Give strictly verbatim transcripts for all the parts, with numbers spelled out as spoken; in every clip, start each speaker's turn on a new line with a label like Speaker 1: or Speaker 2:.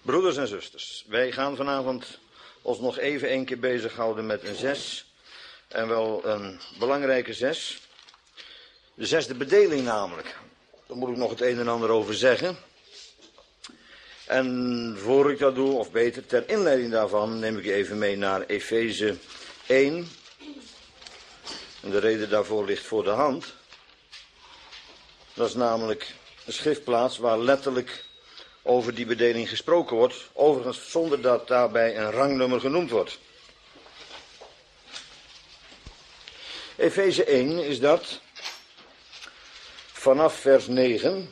Speaker 1: Broeders en zusters, wij gaan vanavond ons nog even een keer bezighouden met een zes. En wel een belangrijke zes. De zesde bedeling namelijk. Daar moet ik nog het een en ander over zeggen. En voor ik dat doe, of beter ter inleiding daarvan, neem ik je even mee naar Efeze één. En de reden daarvoor ligt voor de hand. Dat is namelijk een schriftplaats waar letterlijk over die bedeling gesproken wordt. Overigens zonder dat daarbij een rangnummer genoemd wordt. Efeze één is dat vanaf vers negen.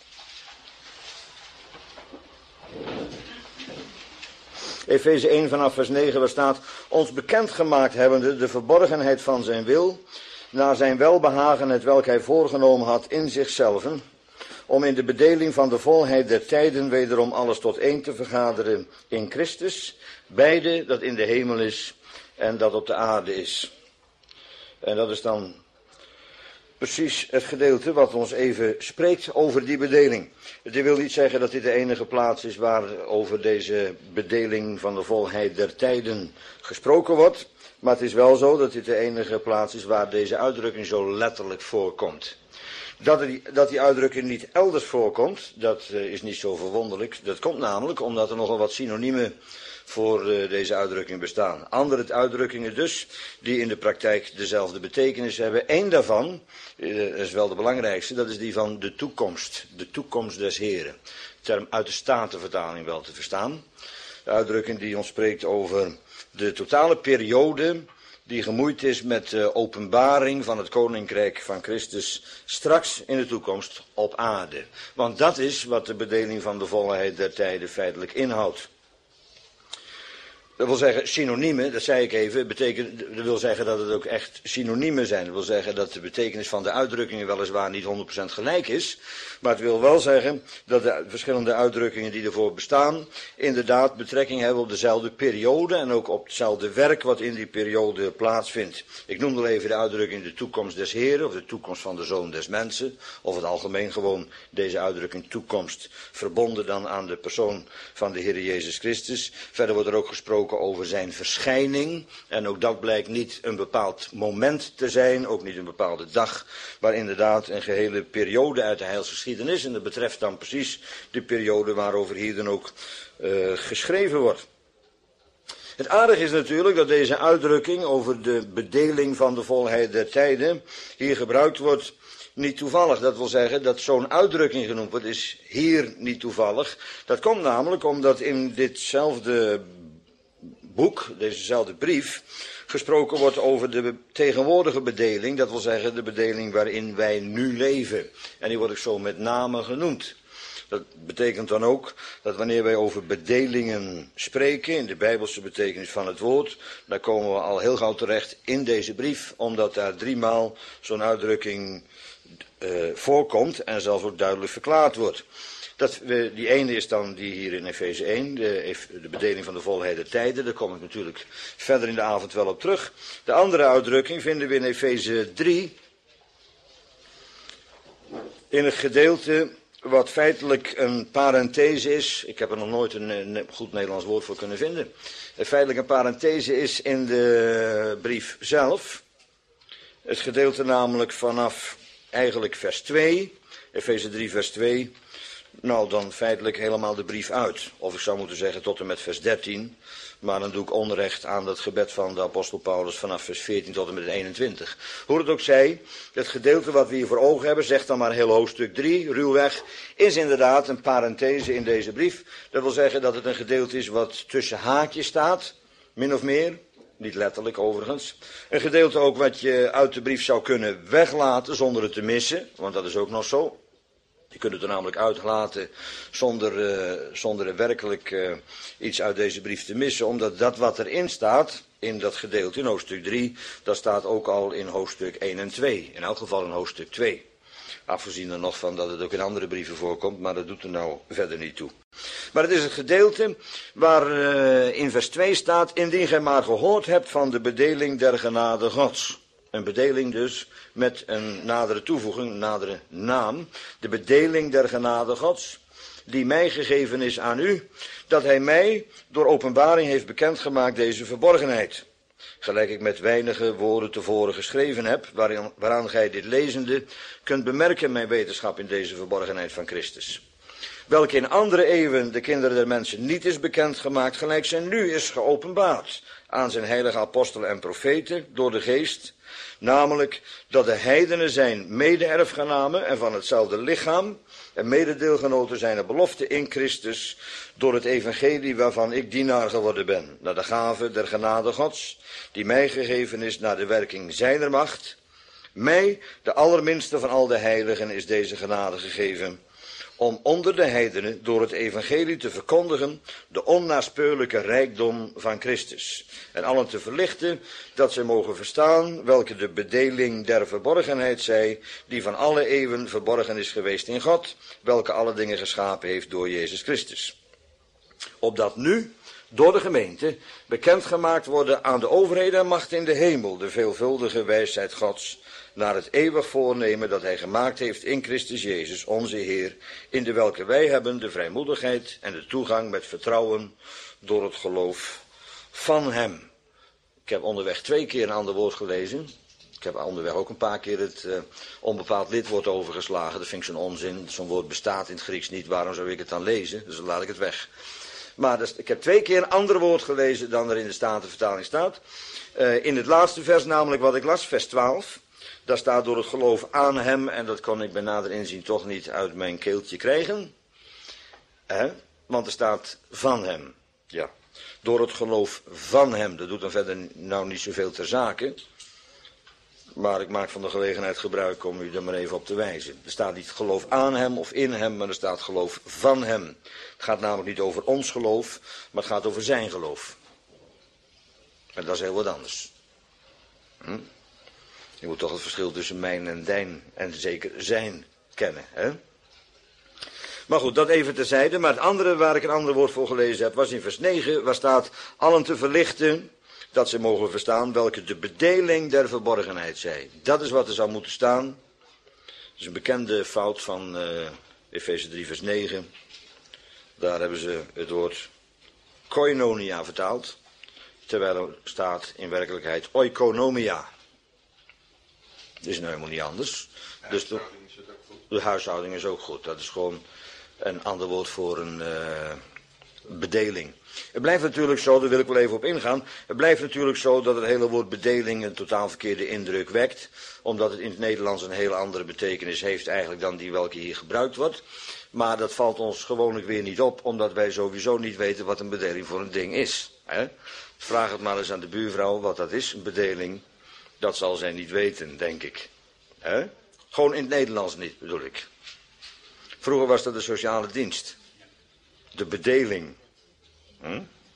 Speaker 1: Efeze één vanaf vers negen, waar staat: ons bekendgemaakt hebbende de verborgenheid van zijn wil, naar zijn welbehagen het welk hij voorgenomen had in zichzelven, om in de bedeling van de volheid der tijden wederom alles tot één te vergaderen in Christus, beide dat in de hemel is en dat op de aarde is. En dat is dan precies het gedeelte wat ons even spreekt over die bedeling. Dit wil niet zeggen dat dit de enige plaats is waar over deze bedeling van de volheid der tijden gesproken wordt. Maar het is wel zo dat dit de enige plaats is waar deze uitdrukking zo letterlijk voorkomt. Dat die, dat die uitdrukking niet elders voorkomt, dat uh, is niet zo verwonderlijk. Dat komt namelijk omdat er nogal wat synoniemen voor uh, deze uitdrukking bestaan. Andere uitdrukkingen dus, die in de praktijk dezelfde betekenis hebben. Eén daarvan, uh, dat is wel de belangrijkste, dat is die van de toekomst. De toekomst des Heren. Term uit de Statenvertaling wel te verstaan. De uitdrukking die ons spreekt over de totale periode die gemoeid is met de openbaring van het koninkrijk van Christus straks in de toekomst op aarde. Want dat is wat de bedeling van de volheid der tijden feitelijk inhoudt. Dat wil zeggen, synoniemen, dat zei ik even, betekent, dat wil zeggen dat het ook echt synoniemen zijn. Dat wil zeggen dat de betekenis van de uitdrukkingen weliswaar niet honderd procent gelijk is. Maar het wil wel zeggen dat de verschillende uitdrukkingen die ervoor bestaan inderdaad betrekking hebben op dezelfde periode en ook op hetzelfde werk wat in die periode plaatsvindt. Ik noemde al even de uitdrukking de toekomst des Heren of de toekomst van de Zoon des Mensen. Of het algemeen gewoon deze uitdrukking toekomst verbonden dan aan de persoon van de Heer Jezus Christus. Verder wordt er ook gesproken over zijn verschijning. En ook dat blijkt niet een bepaald moment te zijn, ook niet een bepaalde dag, maar inderdaad een gehele periode uit de heilsgeschiedenis. En dat betreft dan precies de periode waarover hier dan ook uh, geschreven wordt. Het aardige is natuurlijk dat deze uitdrukking over de bedeling van de volheid der tijden hier gebruikt wordt niet toevallig. Dat wil zeggen dat zo'n uitdrukking genoemd wordt, is hier niet toevallig. Dat komt namelijk omdat in ditzelfde boek, dezezelfde brief, gesproken wordt over de tegenwoordige bedeling. Dat wil zeggen de bedeling waarin wij nu leven. En die wordt ook zo met name genoemd. Dat betekent dan ook dat wanneer wij over bedelingen spreken, in de bijbelse betekenis van het woord, dan komen we al heel gauw terecht in deze brief, omdat daar driemaal zo'n uitdrukking uh, voorkomt en zelfs ook duidelijk verklaard wordt. Dat, uh, die ene is dan die hier in Efeze één, de, de bedeling van de volheid der tijden. Daar kom ik natuurlijk verder in de avond wel op terug. De andere uitdrukking vinden we in Efeze drie, in het gedeelte wat feitelijk een parenthese is. Ik heb er nog nooit een, een goed Nederlands woord voor kunnen vinden. Feitelijk een parenthese is in de brief zelf. Het gedeelte namelijk vanaf eigenlijk vers twee, Efeze drie vers twee. Nou, dan feitelijk helemaal de brief uit. Of ik zou moeten zeggen tot en met vers dertien. Maar dan doe ik onrecht aan dat gebed van de apostel Paulus vanaf vers veertien tot en met eenentwintig. Hoe het ook zij, het gedeelte wat we hier voor ogen hebben, zegt dan maar heel hoofdstuk drie, ruwweg, is inderdaad een parenthese in deze brief. Dat wil zeggen dat het een gedeelte is wat tussen haakjes staat, min of meer. Niet letterlijk overigens. Een gedeelte ook wat je uit de brief zou kunnen weglaten zonder het te missen, want dat is ook nog zo. Je kunt het er namelijk uitlaten zonder, uh, zonder er werkelijk uh, iets uit deze brief te missen. Omdat dat wat erin staat, in dat gedeelte in hoofdstuk drie, dat staat ook al in hoofdstuk één en twee. In elk geval in hoofdstuk twee. Afgezien er nog van dat het ook in andere brieven voorkomt, maar dat doet er nou verder niet toe. Maar het is het gedeelte waar uh, in vers twee staat: indien gij maar gehoord hebt van de bedeling der genade Gods. Een bedeling dus met een nadere toevoeging, een nadere naam. De bedeling der genade Gods. die mij gegeven is aan u, dat hij mij door openbaring heeft bekendgemaakt deze verborgenheid. Gelijk ik met weinige woorden tevoren geschreven heb, waarin, waaraan gij dit lezende kunt bemerken mijn wetenschap in deze verborgenheid van Christus. Welke in andere eeuwen de kinderen der mensen niet is bekendgemaakt, gelijk zij nu is geopenbaard aan zijn heilige apostelen en profeten door de geest, namelijk dat de heidenen zijn mede-erfgenamen en van hetzelfde lichaam en mededeelgenoten zijn de belofte in Christus door het evangelie waarvan ik dienaar geworden ben, naar de gave der genade Gods, die mij gegeven is naar de werking zijner macht. Mij, de allerminste van al de heiligen, is deze genade gegeven, om onder de heidenen door het evangelie te verkondigen de onnaspeurlijke rijkdom van Christus. En allen te verlichten dat zij mogen verstaan welke de bedeling der verborgenheid zij, die van alle eeuwen verborgen is geweest in God, welke alle dingen geschapen heeft door Jezus Christus. Opdat nu door de gemeente bekendgemaakt worden aan de overheden en machten in de hemel de veelvuldige wijsheid Gods, naar het eeuwig voornemen dat hij gemaakt heeft in Christus Jezus, onze Heer, in de welke wij hebben de vrijmoedigheid en de toegang met vertrouwen door het geloof van hem. Ik heb onderweg twee keer een ander woord gelezen. Ik heb onderweg ook een paar keer het uh, onbepaald lidwoord overgeslagen. Dat vind ik zo'n onzin. Zo'n woord bestaat in het Grieks niet. Waarom zou ik het dan lezen? Dus dan laat ik het weg. Maar dus, ik heb twee keer een ander woord gelezen dan er in de Statenvertaling staat. Uh, in het laatste vers, namelijk wat ik las, vers twaalf. Daar staat door het geloof aan hem, en dat kon ik bij nader inzien toch niet uit mijn keeltje krijgen. Eh? Want er staat van hem. Ja. Door het geloof van hem. Dat doet dan verder nou niet zoveel ter zake. Maar ik maak van de gelegenheid gebruik om u er maar even op te wijzen. Er staat niet geloof aan hem of in hem, maar er staat geloof van hem. Het gaat namelijk niet over ons geloof, maar het gaat over zijn geloof. En dat is heel wat anders. Hm? Je moet toch het verschil tussen mijn en dijn en zeker zijn kennen. Hè? Maar goed, dat even terzijde. Maar het andere waar ik een ander woord voor gelezen heb was in vers negen. Waar staat allen te verlichten dat ze mogen verstaan welke de bedeling der verborgenheid zij. Dat is wat er zou moeten staan. Dat is een bekende fout van uh, Efeze drie vers negen. Daar hebben ze het woord koinonia vertaald. Terwijl er staat in werkelijkheid oikonomia. Dat is nou helemaal niet anders. Dus de, de huishouding is ook goed. Dat is gewoon een ander woord voor een uh, bedeling. Het blijft natuurlijk zo, daar wil ik wel even op ingaan. Het blijft natuurlijk zo dat het hele woord bedeling een totaal verkeerde indruk wekt. Omdat het in het Nederlands een hele andere betekenis heeft eigenlijk dan die welke hier gebruikt wordt. Maar dat valt ons gewoonlijk weer niet op, omdat wij sowieso niet weten wat een bedeling voor een ding is. Hè? Vraag het maar eens aan de buurvrouw wat dat is, een bedeling. Dat zal zij niet weten, denk ik. He? Gewoon in het Nederlands niet, bedoel ik. Vroeger was dat de sociale dienst. De bedeling. Hm?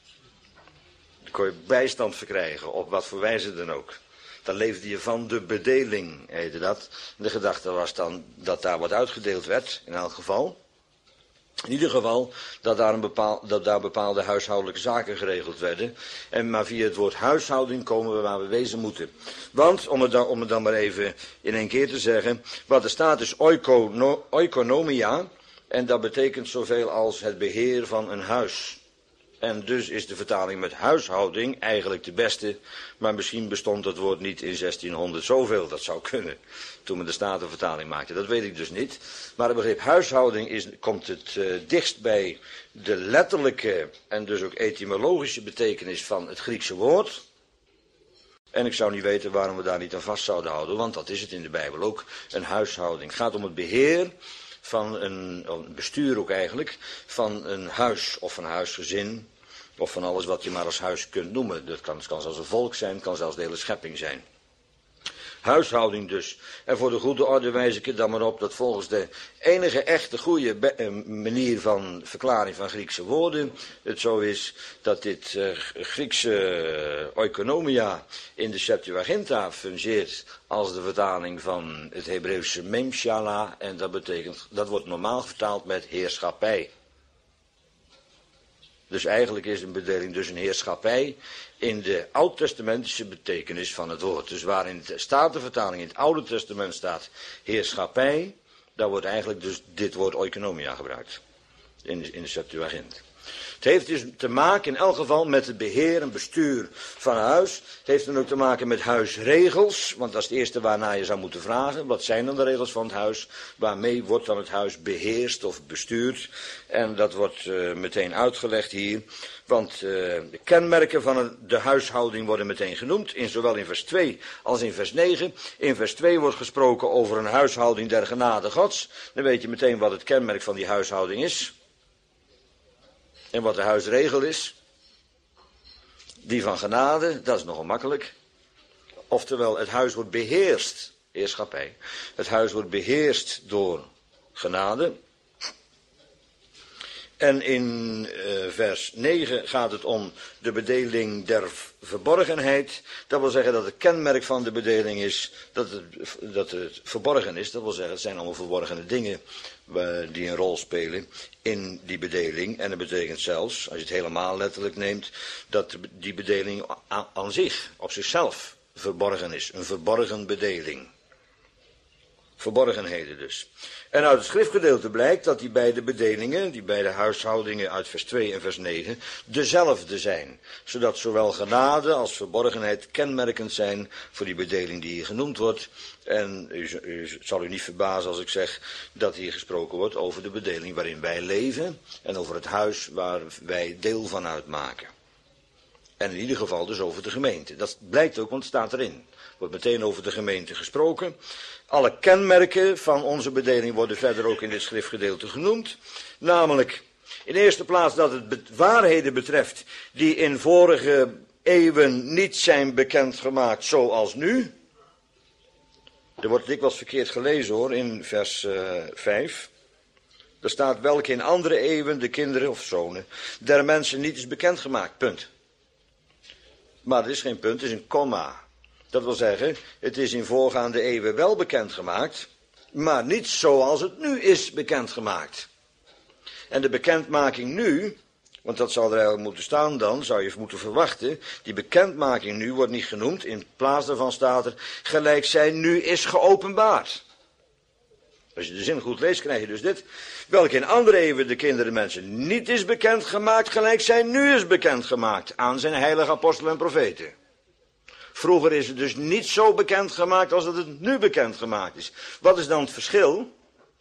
Speaker 1: Dan kon je bijstand verkrijgen, op wat voor wijze dan ook. Dan leefde je van de bedeling, heette dat. De gedachte was dan dat daar wat uitgedeeld werd, in elk geval. In ieder geval dat daar, een bepaal, dat daar bepaalde huishoudelijke zaken geregeld werden. En maar via het woord huishouding komen we waar we wezen moeten. Want, om het dan, om het dan maar even in één keer te zeggen, wat er staat is oikono, oikonomia. En dat betekent zoveel als het beheer van een huis. En dus is de vertaling met huishouding eigenlijk de beste. Maar misschien bestond het woord niet in zestienhonderd zoveel. Dat zou kunnen. Toen men de Statenvertaling maakte. Dat weet ik dus niet. Maar het begrip huishouding is, komt het uh, dichtst bij de letterlijke en dus ook etymologische betekenis van het Griekse woord. En ik zou niet weten waarom we daar niet aan vast zouden houden. Want dat is het in de Bijbel ook. Een huishouding. Het gaat om het beheer van een, een bestuur ook eigenlijk, van een huis of een huisgezin, of van alles wat je maar als huis kunt noemen. Dat kan, kan zelfs een volk zijn, kan zelfs de hele schepping zijn. Huishouding dus. En voor de goede orde wijs ik er dan maar op dat volgens de enige echte goede manier van verklaring van Griekse woorden het zo is dat dit uh, Griekse uh, oikonomia in de Septuaginta fungeert als de vertaling van het Hebreeuwse memshala, en dat betekent, dat wordt normaal vertaald met heerschappij. Dus eigenlijk is een bedeling dus een heerschappij in de oud-testamentische betekenis van het woord. Dus waar in de Statenvertaling in het Oude Testament staat heerschappij, daar wordt eigenlijk dus dit woord oikonomia gebruikt. in, in de Septuagint. Het heeft dus te maken in elk geval met het beheer en bestuur van een huis. Het heeft dan ook te maken met huisregels, want dat is het eerste waarnaar je zou moeten vragen. Wat zijn dan de regels van het huis? Waarmee wordt dan het huis beheerst of bestuurd? En dat wordt uh, meteen uitgelegd hier. Want uh, de kenmerken van een, de huishouding worden meteen genoemd, in, zowel in vers twee als in vers negen. In vers twee wordt gesproken over een huishouding der genade Gods. Dan weet je meteen wat het kenmerk van die huishouding is. En wat de huisregel is, die van genade, dat is nogal makkelijk. Oftewel, het huis wordt beheerst, heerschappij. Het huis wordt beheerst door genade. En in uh, vers negen gaat het om de bedeling der verborgenheid. Dat wil zeggen dat het kenmerk van de bedeling is dat het, dat het verborgen is. Dat wil zeggen, het zijn allemaal verborgene dingen uh, die een rol spelen in die bedeling. En dat betekent zelfs, als je het helemaal letterlijk neemt, dat die bedeling aan, aan zich, op zichzelf, verborgen is. Een verborgen bedeling. Verborgenheden dus. En uit het schriftgedeelte blijkt dat die beide bedelingen, die beide huishoudingen uit vers twee en vers negen, dezelfde zijn. Zodat zowel genade als verborgenheid kenmerkend zijn voor die bedeling die hier genoemd wordt. En u, u, het zal u niet verbazen als ik zeg dat hier gesproken wordt over de bedeling waarin wij leven en over het huis waar wij deel van uitmaken. En in ieder geval dus over de gemeente. Dat blijkt ook, want het staat erin. Er wordt meteen over de gemeente gesproken. Alle kenmerken van onze bedeling worden verder ook in dit schriftgedeelte genoemd. Namelijk, in de eerste plaats dat het be- waarheden betreft die in vorige eeuwen niet zijn bekendgemaakt zoals nu. Er wordt dikwijls verkeerd gelezen hoor, in vers uh, vijf. Er staat welke in andere eeuwen de kinderen of zonen der mensen niet is bekendgemaakt, punt. Maar het is geen punt, het is een komma. Dat wil zeggen, het is in voorgaande eeuwen wel bekendgemaakt, maar niet zoals het nu is bekendgemaakt. En de bekendmaking nu, want dat zou er eigenlijk moeten staan dan, zou je moeten verwachten, die bekendmaking nu wordt niet genoemd, in plaats daarvan staat er, gelijk zij nu is geopenbaard. Als je de zin goed leest, krijg je dus dit. Welke in andere eeuwen de kinderen mensen niet is bekendgemaakt, gelijk zij nu is bekendgemaakt aan zijn heilige apostelen en profeten. Vroeger is het dus niet zo bekendgemaakt als dat het nu bekendgemaakt is. Wat is dan het verschil?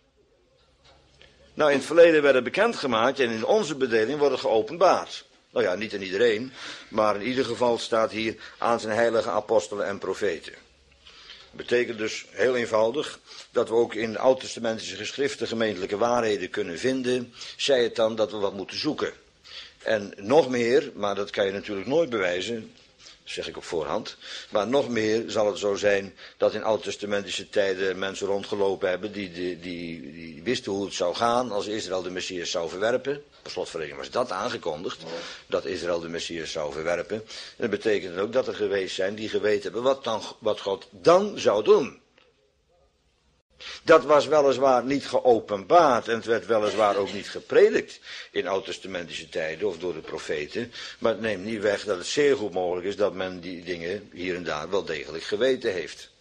Speaker 1: Nou, in het verleden werd het bekendgemaakt en in onze bedeling wordt het geopenbaard. Nou ja, niet aan iedereen, maar in ieder geval staat hier aan zijn heilige apostelen en profeten. Dat betekent dus heel eenvoudig dat we ook in oud-testamentische geschriften gemeentelijke waarheden kunnen vinden. Zij het dan dat we wat moeten zoeken. En nog meer, maar dat kan je natuurlijk nooit bewijzen, zeg ik op voorhand. Maar nog meer zal het zo zijn dat in oud-testamentische tijden mensen rondgelopen hebben die, die, die, die wisten hoe het zou gaan als Israël de Messias zou verwerpen. Per slotverrekening was dat aangekondigd, dat Israël de Messias zou verwerpen. En dat betekent ook dat er geweest zijn die geweten hebben wat, dan, wat God dan zou doen. Dat was weliswaar niet geopenbaard en het werd weliswaar ook niet gepredikt in oud-testamentische tijden of door de profeten. Maar het neemt niet weg dat het zeer goed mogelijk is dat men die dingen hier en daar wel degelijk geweten heeft.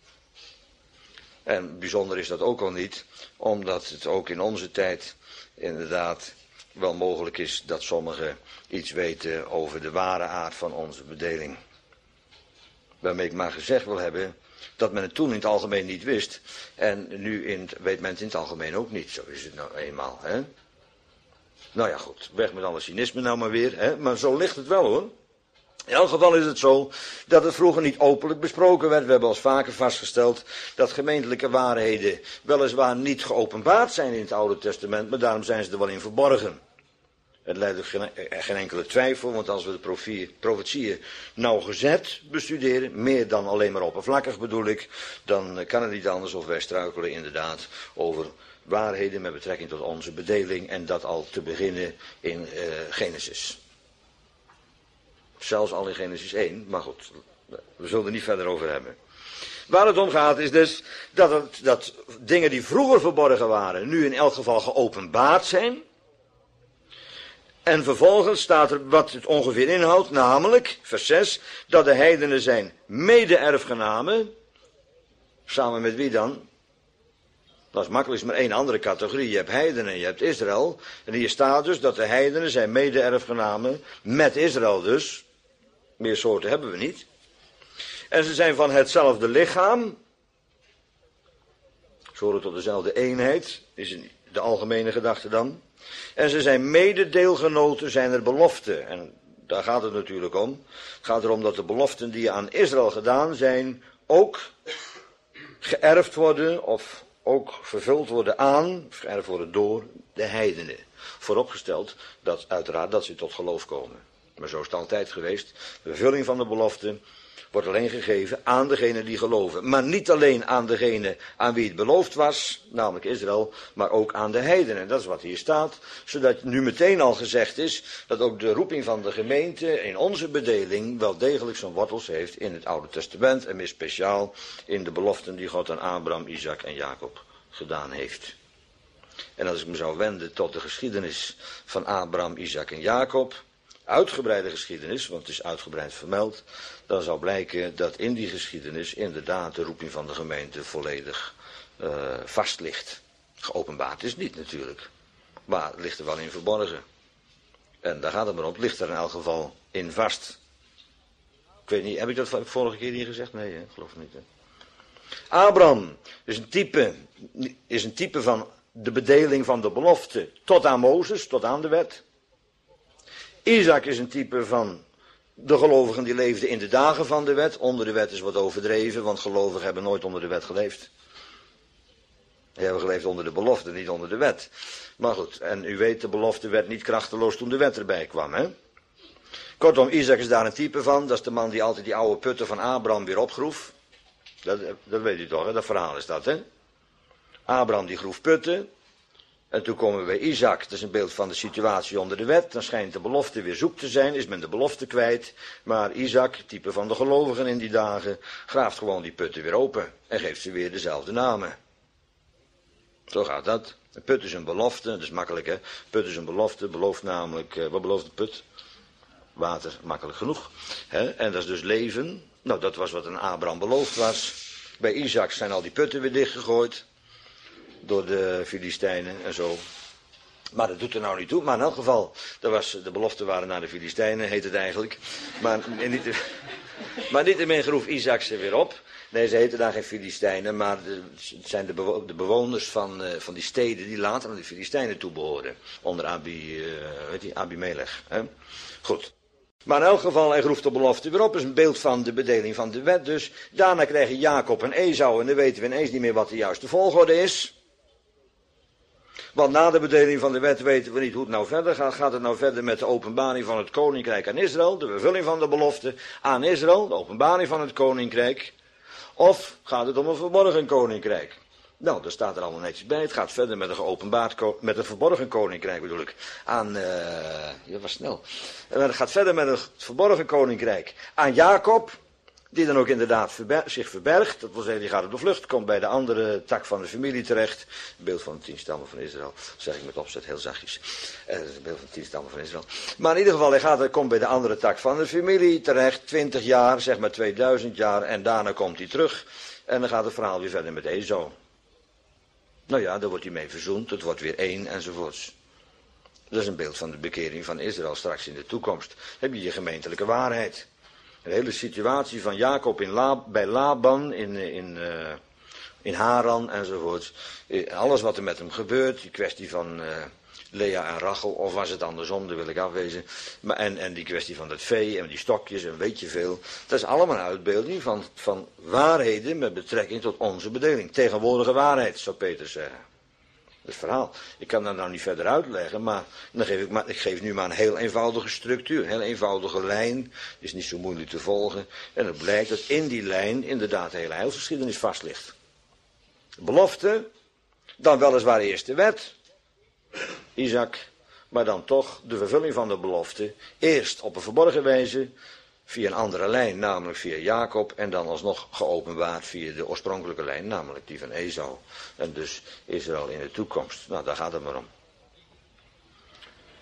Speaker 1: En bijzonder is dat ook al niet, omdat het ook in onze tijd inderdaad wel mogelijk is dat sommigen iets weten over de ware aard van onze bedeling. Waarmee ik maar gezegd wil hebben dat men het toen in het algemeen niet wist. En nu in het, weet men het in het algemeen ook niet. Zo is het nou eenmaal. Hè? Nou ja goed, weg met alle cynisme nou maar weer. Hè? Maar zo ligt het wel hoor. In elk geval is het zo dat het vroeger niet openlijk besproken werd. We hebben al vaker vastgesteld dat gemeentelijke waarheden weliswaar niet geopenbaard zijn in het Oude Testament. Maar daarom zijn ze er wel in verborgen. Het leidt ook geen, geen enkele twijfel, want als we de profie, profetieën nauwgezet bestuderen, meer dan alleen maar oppervlakkig bedoel ik, dan kan het niet anders of wij struikelen inderdaad over waarheden met betrekking tot onze bedeling en dat al te beginnen in uh, Genesis. Zelfs al in Genesis één, maar goed, we zullen er niet verder over hebben. Waar het om gaat is dus dat, het, dat dingen die vroeger verborgen waren, nu in elk geval geopenbaard zijn. En vervolgens staat er wat het ongeveer inhoudt, namelijk, vers zes, dat de heidenen zijn mede-erfgenamen. Samen met wie dan? Dat is makkelijk, is maar één andere categorie. Je hebt heidenen en je hebt Israël. En hier staat dus dat de heidenen zijn mede-erfgenamen met Israël dus. Meer soorten hebben we niet. En ze zijn van hetzelfde lichaam. Ze horen tot dezelfde eenheid, is de algemene gedachte dan. En ze zijn mededeelgenoten zijn er beloften. En daar gaat het natuurlijk om. Het gaat erom dat de beloften die aan Israël gedaan zijn, ook geërfd worden of ook vervuld worden aan, of geërfd worden door de heidenen. Vooropgesteld dat uiteraard dat ze tot geloof komen. Maar zo is het altijd geweest. De vervulling van de belofte wordt alleen gegeven aan degenen die geloven. Maar niet alleen aan degene aan wie het beloofd was, namelijk Israël, maar ook aan de heidenen. Dat is wat hier staat, zodat nu meteen al gezegd is dat ook de roeping van de gemeente in onze bedeling wel degelijk zijn wortels heeft in het Oude Testament en meer speciaal in de beloften die God aan Abraham, Isaac en Jacob gedaan heeft. En als ik me zou wenden tot de geschiedenis van Abraham, Isaac en Jacob, uitgebreide geschiedenis, want het is uitgebreid vermeld, dan zal blijken dat in die geschiedenis inderdaad de roeping van de gemeente volledig uh, vast ligt. Geopenbaard is niet natuurlijk, maar het ligt er wel in verborgen. En daar gaat het maar om, het ligt er in elk geval in vast. Ik weet niet, heb ik dat vorige keer hier gezegd? Nee, hè? Ik geloof het niet. Hè? Abraham is een type, is een type van de bedeling van de belofte tot aan Mozes, tot aan de wet. Isaac is een type van de gelovigen die leefden in de dagen van de wet. Onder de wet is wat overdreven, want gelovigen hebben nooit onder de wet geleefd. Die hebben geleefd onder de belofte, niet onder de wet. Maar goed, en u weet, de belofte werd niet krachteloos toen de wet erbij kwam, hè? Kortom, Isaac is daar een type van. Dat is de man die altijd die oude putten van Abraham weer opgroef. Dat, dat weet u toch, hè? Dat verhaal is dat, hè? Abraham die groef putten. En toen komen we bij Isaac, dat is een beeld van de situatie onder de wet. Dan schijnt de belofte weer zoek te zijn, is men de belofte kwijt. Maar Isaac, type van de gelovigen in die dagen, graaft gewoon die putten weer open. En geeft ze weer dezelfde namen. Zo gaat dat. Een put is een belofte, dat is makkelijk hè. Put is een belofte, belooft namelijk, wat belooft de put? Water, makkelijk genoeg. Hè? En dat is dus leven. Nou, dat was wat aan Abraham beloofd was. Bij Isaac zijn al die putten weer dichtgegooid. Door de Filistijnen en zo. Maar dat doet er nou niet toe. Maar in elk geval, dat was, de beloften waren naar de Filistijnen, heet het eigenlijk. Maar niet, maar niet in groef Isaac ze weer op. Nee, ze heten daar geen Filistijnen, maar de, het zijn de, bewo de bewoners van, uh, van die steden die later aan de Filistijnen toebehoorden. Onder Abi, uh, weet je, Abimelech. Hè? Goed. Maar in elk geval, hij groeft de belofte weer op. Dat is een beeld van de bedeling van de wet dus. Daarna krijgen Jacob en Esau en dan weten we ineens niet meer wat de juiste volgorde is. Want na de bedeling van de wet weten we niet hoe het nou verder gaat. Gaat het nou verder met de openbaring van het koninkrijk aan Israël, de vervulling van de belofte aan Israël, de openbaring van het koninkrijk? Of gaat het om een verborgen koninkrijk? Nou, dat staat er allemaal netjes bij. Het gaat verder met een geopenbaard, met een verborgen koninkrijk bedoel ik. Aan, uh, ja, was snel. En het gaat verder met een verborgen koninkrijk aan Jacob. Die dan ook inderdaad verber zich verbergt. Dat wil zeggen, die gaat op de vlucht. Komt bij de andere tak van de familie terecht. Een beeld van de tien stammen van Israël. Dat zeg ik met opzet heel zachtjes. Uh, dat is een beeld van de tien stammen van Israël. Maar in ieder geval, hij gaat, hij komt bij de andere tak van de familie terecht. Twintig jaar, zeg maar tweeduizend jaar. En daarna komt hij terug. En dan gaat het verhaal weer verder met Esau. Nou ja, daar wordt hij mee verzoend. Het wordt weer één enzovoorts. Dat is een beeld van de bekering van Israël straks in de toekomst. Dan heb je je gemeentelijke waarheid. De hele situatie van Jacob in La, bij Laban, in, in, uh, in Haran enzovoort. Alles wat er met hem gebeurt, die kwestie van uh, Lea en Rachel, of was het andersom, daar wil ik afwezen. Maar, en, en die kwestie van het vee en die stokjes en weet je veel. Dat is allemaal een uitbeelding van, van waarheden met betrekking tot onze bedeling. Tegenwoordige waarheid, zou Petrus zeggen. Dat is het verhaal. Ik kan dat nou niet verder uitleggen, maar dan geef ik, maar ik geef nu maar een heel eenvoudige structuur. Een heel eenvoudige lijn, is niet zo moeilijk te volgen. En het blijkt dat in die lijn inderdaad de hele heilsgeschiedenis vast ligt. Belofte, dan weliswaar eerst de wet, Isaac, maar dan toch de vervulling van de belofte. Eerst op een verborgen wijze, via een andere lijn, namelijk via Jacob, en dan alsnog geopenbaard via de oorspronkelijke lijn, namelijk die van Esau. En dus Israël in de toekomst. Nou, daar gaat het maar om.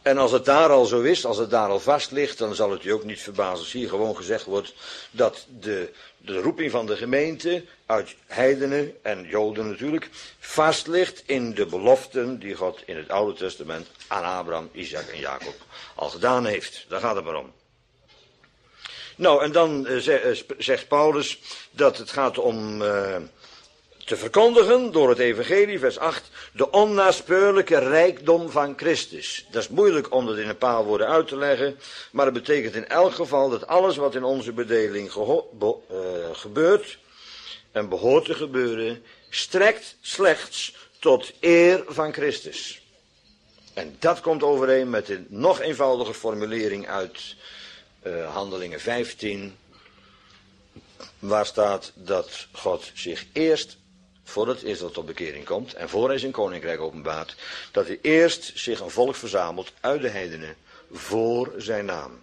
Speaker 1: En als het daar al zo is, als het daar al vast ligt, dan zal het u ook niet verbazen als hier gewoon gezegd wordt dat de, de roeping van de gemeente uit heidenen en joden natuurlijk vast ligt in de beloften die God in het Oude Testament aan Abraham, Isaac en Jacob al gedaan heeft. Daar gaat het maar om. Nou, en dan uh, zegt Paulus dat het gaat om uh, te verkondigen door het evangelie, vers acht, de onnaspeurlijke rijkdom van Christus. Dat is moeilijk om dat in een paar woorden uit te leggen, maar het betekent in elk geval dat alles wat in onze bedeling geho- be- uh, gebeurt en behoort te gebeuren, strekt slechts tot eer van Christus. En dat komt overeen met de nog eenvoudige formulering uit uh, Handelingen vijftien, waar staat dat God zich eerst, voordat Israël tot bekering komt en voor hij zijn koninkrijk openbaart, dat hij eerst zich een volk verzamelt uit de heidenen voor zijn naam.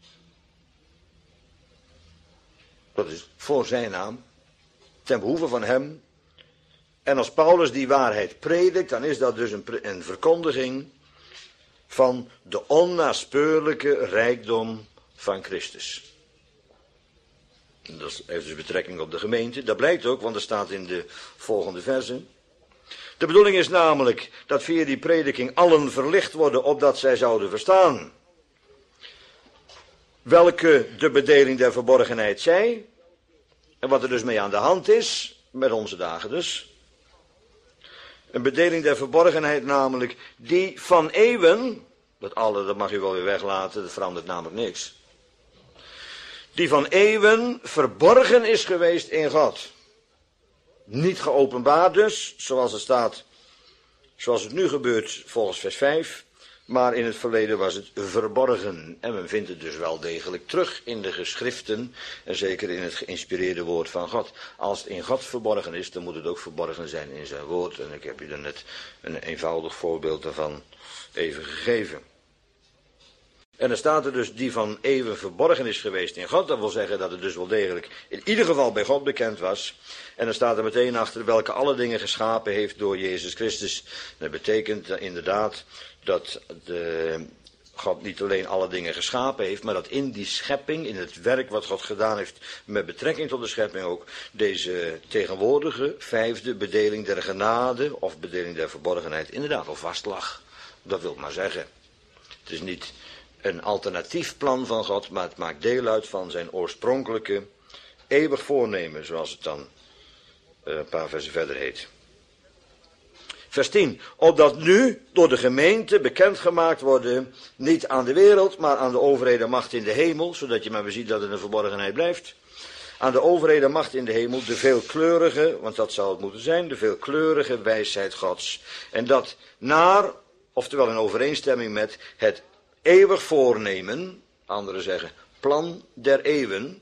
Speaker 1: Dat is voor zijn naam, ten behoeve van hem. En als Paulus die waarheid predikt, dan is dat dus een, een verkondiging van de onnaspeurlijke rijkdom van Christus. Dat heeft dus betrekking op de gemeente. Dat blijkt ook, want er staat in de volgende versen. De bedoeling is namelijk dat via die prediking allen verlicht worden, opdat zij zouden verstaan welke de bedeling der verborgenheid zij, en wat er dus mee aan de hand is, met onze dagen dus. Een bedeling der verborgenheid namelijk, die van eeuwen, dat alle, dat mag u wel weer weglaten, dat verandert namelijk niks. Die van eeuwen verborgen is geweest in God. Niet geopenbaard dus, zoals het staat, zoals het nu gebeurt volgens vers vijf. Maar in het verleden was het verborgen. En men vindt het dus wel degelijk terug in de geschriften. En zeker in het geïnspireerde woord van God. Als het in God verborgen is, dan moet het ook verborgen zijn in zijn woord. En ik heb u er net een eenvoudig voorbeeld daarvan even gegeven. En dan staat er dus die van eeuwen verborgen is geweest in God. Dat wil zeggen dat het dus wel degelijk in ieder geval bij God bekend was. En dan staat er meteen achter welke alle dingen geschapen heeft door Jezus Christus. Dat betekent inderdaad dat de, God niet alleen alle dingen geschapen heeft, maar dat in die schepping, in het werk wat God gedaan heeft met betrekking tot de schepping ook, deze tegenwoordige vijfde bedeling der genade of bedeling der verborgenheid inderdaad al vast lag. Dat wil ik maar zeggen. Het is niet een alternatief plan van God, maar het maakt deel uit van zijn oorspronkelijke eeuwig voornemen, zoals het dan een paar versen verder heet. Vers tien. Opdat nu door de gemeente bekendgemaakt worden, niet aan de wereld, maar aan de overheden macht in de hemel, zodat je maar weer ziet dat het een verborgenheid blijft. Aan de overheden macht in de hemel, de veelkleurige, want dat zou het moeten zijn, de veelkleurige wijsheid Gods. En dat naar, oftewel in overeenstemming met het eeuwig voornemen, anderen zeggen plan der eeuwen,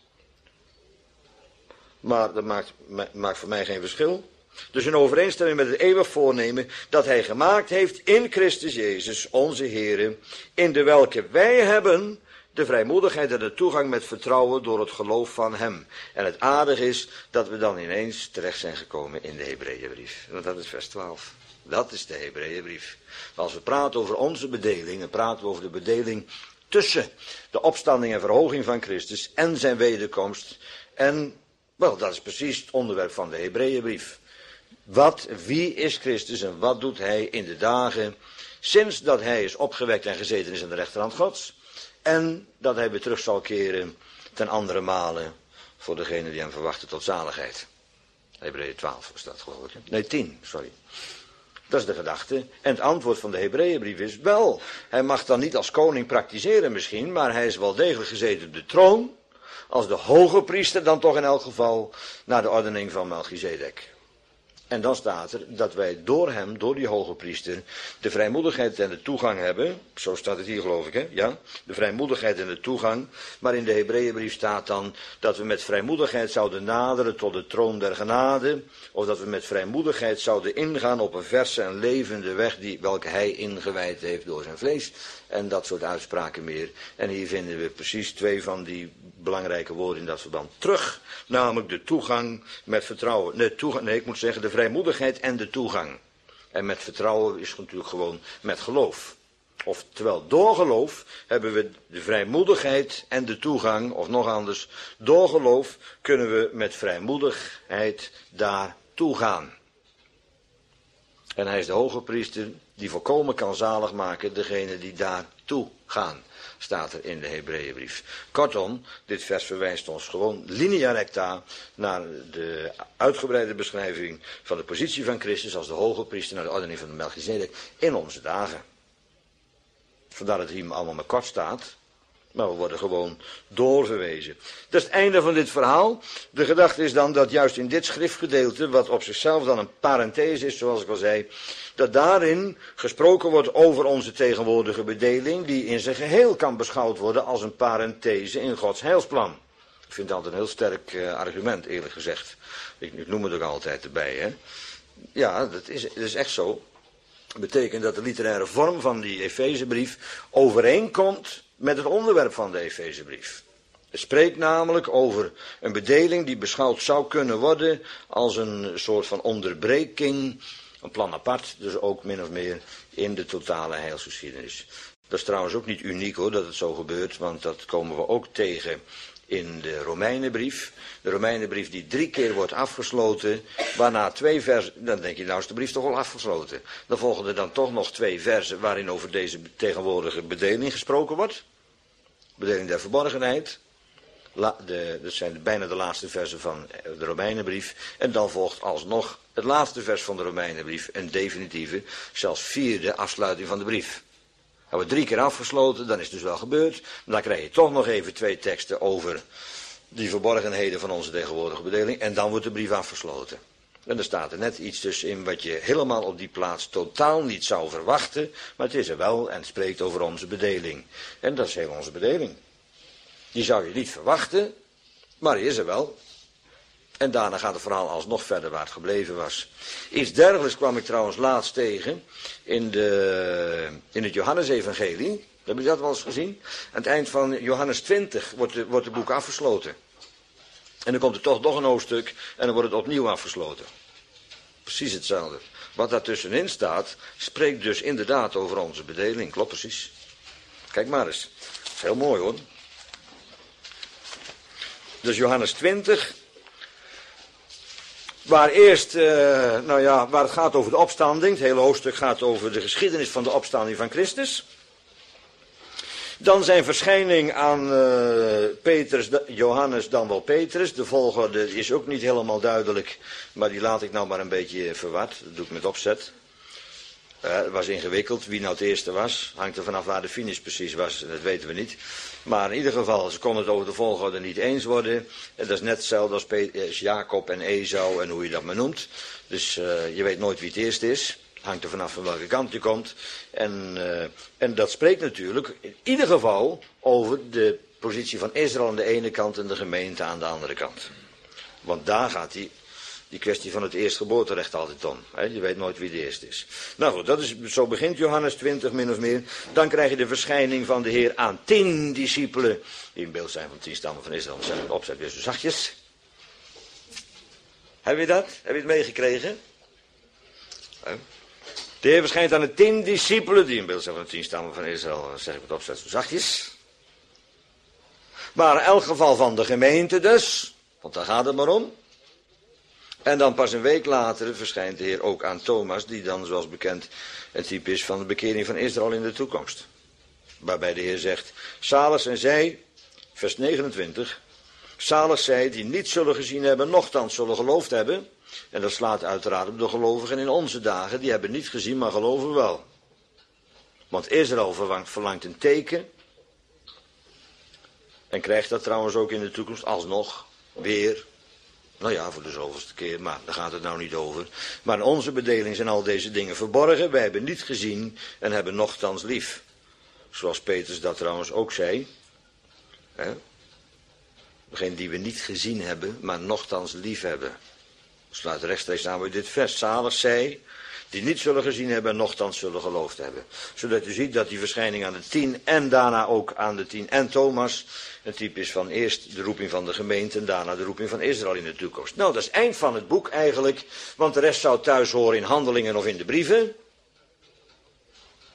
Speaker 1: maar dat maakt, maakt voor mij geen verschil. Dus in overeenstemming met het eeuwig voornemen dat hij gemaakt heeft in Christus Jezus, onze Heere, in de welke wij hebben de vrijmoedigheid en de toegang met vertrouwen door het geloof van hem. En het aardige is dat we dan ineens terecht zijn gekomen in de Hebreeënbrief. Want dat is vers twaalf. Dat is de Hebreeënbrief. Als we praten over onze bedeling, dan praten we over de bedeling tussen de opstanding en verhoging van Christus en zijn wederkomst. En, wel, dat is precies het onderwerp van de Hebreeënbrief. Wat, wie is Christus en wat doet hij in de dagen sinds dat hij is opgewekt en gezeten is aan de rechterhand Gods. En dat hij weer terug zal keren ten andere male voor degene die hem verwachten tot zaligheid. Hebreeën twaalf was dat geloof ik. Nee, tien, sorry. Dat is de gedachte. En het antwoord van de Hebreeënbrief is wel. Hij mag dan niet als koning praktiseren misschien, maar hij is wel degelijk gezeten op de troon. Als de hoge priester dan toch in elk geval naar de ordening van Melchizedek. En dan staat er dat wij door hem, door die hoge priester, de vrijmoedigheid en de toegang hebben. Zo staat het hier geloof ik, hè? Ja, de vrijmoedigheid en de toegang. Maar in de Hebreeënbrief staat dan dat we met vrijmoedigheid zouden naderen tot de troon der genade. Of dat we met vrijmoedigheid zouden ingaan op een verse en levende weg die, welke hij ingewijd heeft door zijn vlees. En dat soort uitspraken meer. En hier vinden we precies twee van die belangrijke woorden in dat verband terug. Namelijk de toegang met vertrouwen. Nee, toegang, nee, ik moet zeggen de vrijmoedigheid en de toegang. En met vertrouwen is natuurlijk gewoon met geloof. Oftewel, door geloof hebben we de vrijmoedigheid en de toegang, of nog anders, door geloof kunnen we met vrijmoedigheid daartoe gaan. En hij is de hoge priester die volkomen kan zalig maken degene die daartoe gaan, staat er in de Hebreeënbrief. Kortom, dit vers verwijst ons gewoon linea recta naar de uitgebreide beschrijving van de positie van Christus als de hoge priester naar de ordening van de Melchizedek in onze dagen. Vandaar dat het hier allemaal maar kort staat. Maar we worden gewoon doorverwezen. Dat is het einde van dit verhaal. De gedachte is dan dat juist in dit schriftgedeelte, wat op zichzelf dan een parenthese is, zoals ik al zei, dat daarin gesproken wordt over onze tegenwoordige bedeling, die in zijn geheel kan beschouwd worden als een parenthese in Gods heilsplan. Ik vind dat een heel sterk uh, argument, eerlijk gezegd. Ik, ik noem het ook altijd erbij, hè. Ja, dat is, dat is echt zo. Dat betekent dat de literaire vorm van die Efezebrief overeenkomt met het onderwerp van de Efezebrief. Het spreekt namelijk over een bedeling die beschouwd zou kunnen worden als een soort van onderbreking, een plan apart, dus ook min of meer in de totale heilsgeschiedenis. Dat is trouwens ook niet uniek hoor, dat het zo gebeurt, want dat komen we ook tegen in de Romeinenbrief. De Romeinenbrief die drie keer wordt afgesloten, waarna twee versen, dan denk je nou is de brief toch al afgesloten. Dan volgen er dan toch nog twee versen waarin over deze tegenwoordige bedeling gesproken wordt. Bedeling der verborgenheid. La, de, dat zijn bijna de laatste versen van de Romeinenbrief. En dan volgt alsnog het laatste vers van de Romeinenbrief, een definitieve, zelfs vierde afsluiting van de brief. Hebben we drie keer afgesloten, dan is het dus wel gebeurd. Maar dan krijg je toch nog even twee teksten over die verborgenheden van onze tegenwoordige bedeling. En dan wordt de brief afgesloten. En er staat er net iets tussenin wat je helemaal op die plaats totaal niet zou verwachten. Maar het is er wel en het spreekt over onze bedeling. En dat is heel onze bedeling. Die zou je niet verwachten, maar die is er wel. En daarna gaat het verhaal alsnog verder waar het gebleven was. Iets dergelijks kwam ik trouwens laatst tegen in, de, in het Johannesevangelie. Heb je dat wel eens gezien? Aan het eind van Johannes twintig wordt, de, wordt het boek afgesloten. En dan komt er toch nog een hoofdstuk en dan wordt het opnieuw afgesloten. Precies hetzelfde. Wat daar tussenin staat, spreekt dus inderdaad over onze bedeling. Klopt precies. Kijk maar eens. Dat is heel mooi hoor. Dus Johannes twintig... Waar eerst, uh, nou ja, waar het gaat over de opstanding. Het hele hoofdstuk gaat over de geschiedenis van de opstanding van Christus. Dan zijn verschijning aan uh, Petrus, Johannes, dan wel Petrus. De volgorde is ook niet helemaal duidelijk. Maar die laat ik nou maar een beetje verward. Dat doe ik met opzet. Uh, het was ingewikkeld. Wie nou het eerste was. Hangt er vanaf waar de finish precies was. Dat weten we niet. Maar in ieder geval, ze konden het over de volgorde niet eens worden. En dat is net hetzelfde als, als Jacob en Esau en hoe je dat maar noemt. Dus uh, je weet nooit wie het eerst is. Hangt er vanaf van welke kant je komt. En, uh, en dat spreekt natuurlijk in ieder geval over de positie van Israël aan de ene kant en de gemeente aan de andere kant. Want daar gaat die, die kwestie van het eerstgeboorterecht altijd om. Hè? Je weet nooit wie de eerste is. Nou goed, dat is, zo begint Johannes twintig min of meer. Dan krijg je de verschijning van de Heer aan tien discipelen. Die in beeld zijn van tien stammen van Israël. Zet het op, zet weer zo zachtjes. Heb je dat? Heb je het meegekregen? Hè? De Heer verschijnt aan de tien discipelen, die in beeld zijn van de tien stammen van Israël, zeg ik het op, zet zo zachtjes. Maar in elk geval van de gemeente dus, want daar gaat het maar om. En dan pas een week later verschijnt de Heer ook aan Thomas, die dan zoals bekend een type is van de bekering van Israël in de toekomst. Waarbij de Heer zegt, zalig zijn zij, vers negenentwintig, zalig zij die niet zullen gezien hebben, nochtans zullen geloofd hebben. En dat slaat uiteraard op de gelovigen in onze dagen. Die hebben niet gezien, maar geloven wel. Want Israël verlangt, verlangt een teken. En krijgt dat trouwens ook in de toekomst alsnog weer. Nou ja, voor de zoveelste keer, maar daar gaat het nou niet over. Maar in onze bedeling zijn al deze dingen verborgen. Wij hebben niet gezien en hebben nochtans lief. Zoals Petrus dat trouwens ook zei. Hè? Degene die we niet gezien hebben, maar nochtans lief hebben. Sluit rechtstreeks aan bij dit vers. Zalig zij die niet zullen gezien hebben en nochtans zullen geloofd hebben. Zodat u ziet dat die verschijning aan de tien en daarna ook aan de tien en Thomas een type is van eerst de roeping van de gemeente en daarna de roeping van Israël in de toekomst. Nou, dat is het eind van het boek eigenlijk, want de rest zou thuis horen in handelingen of in de brieven.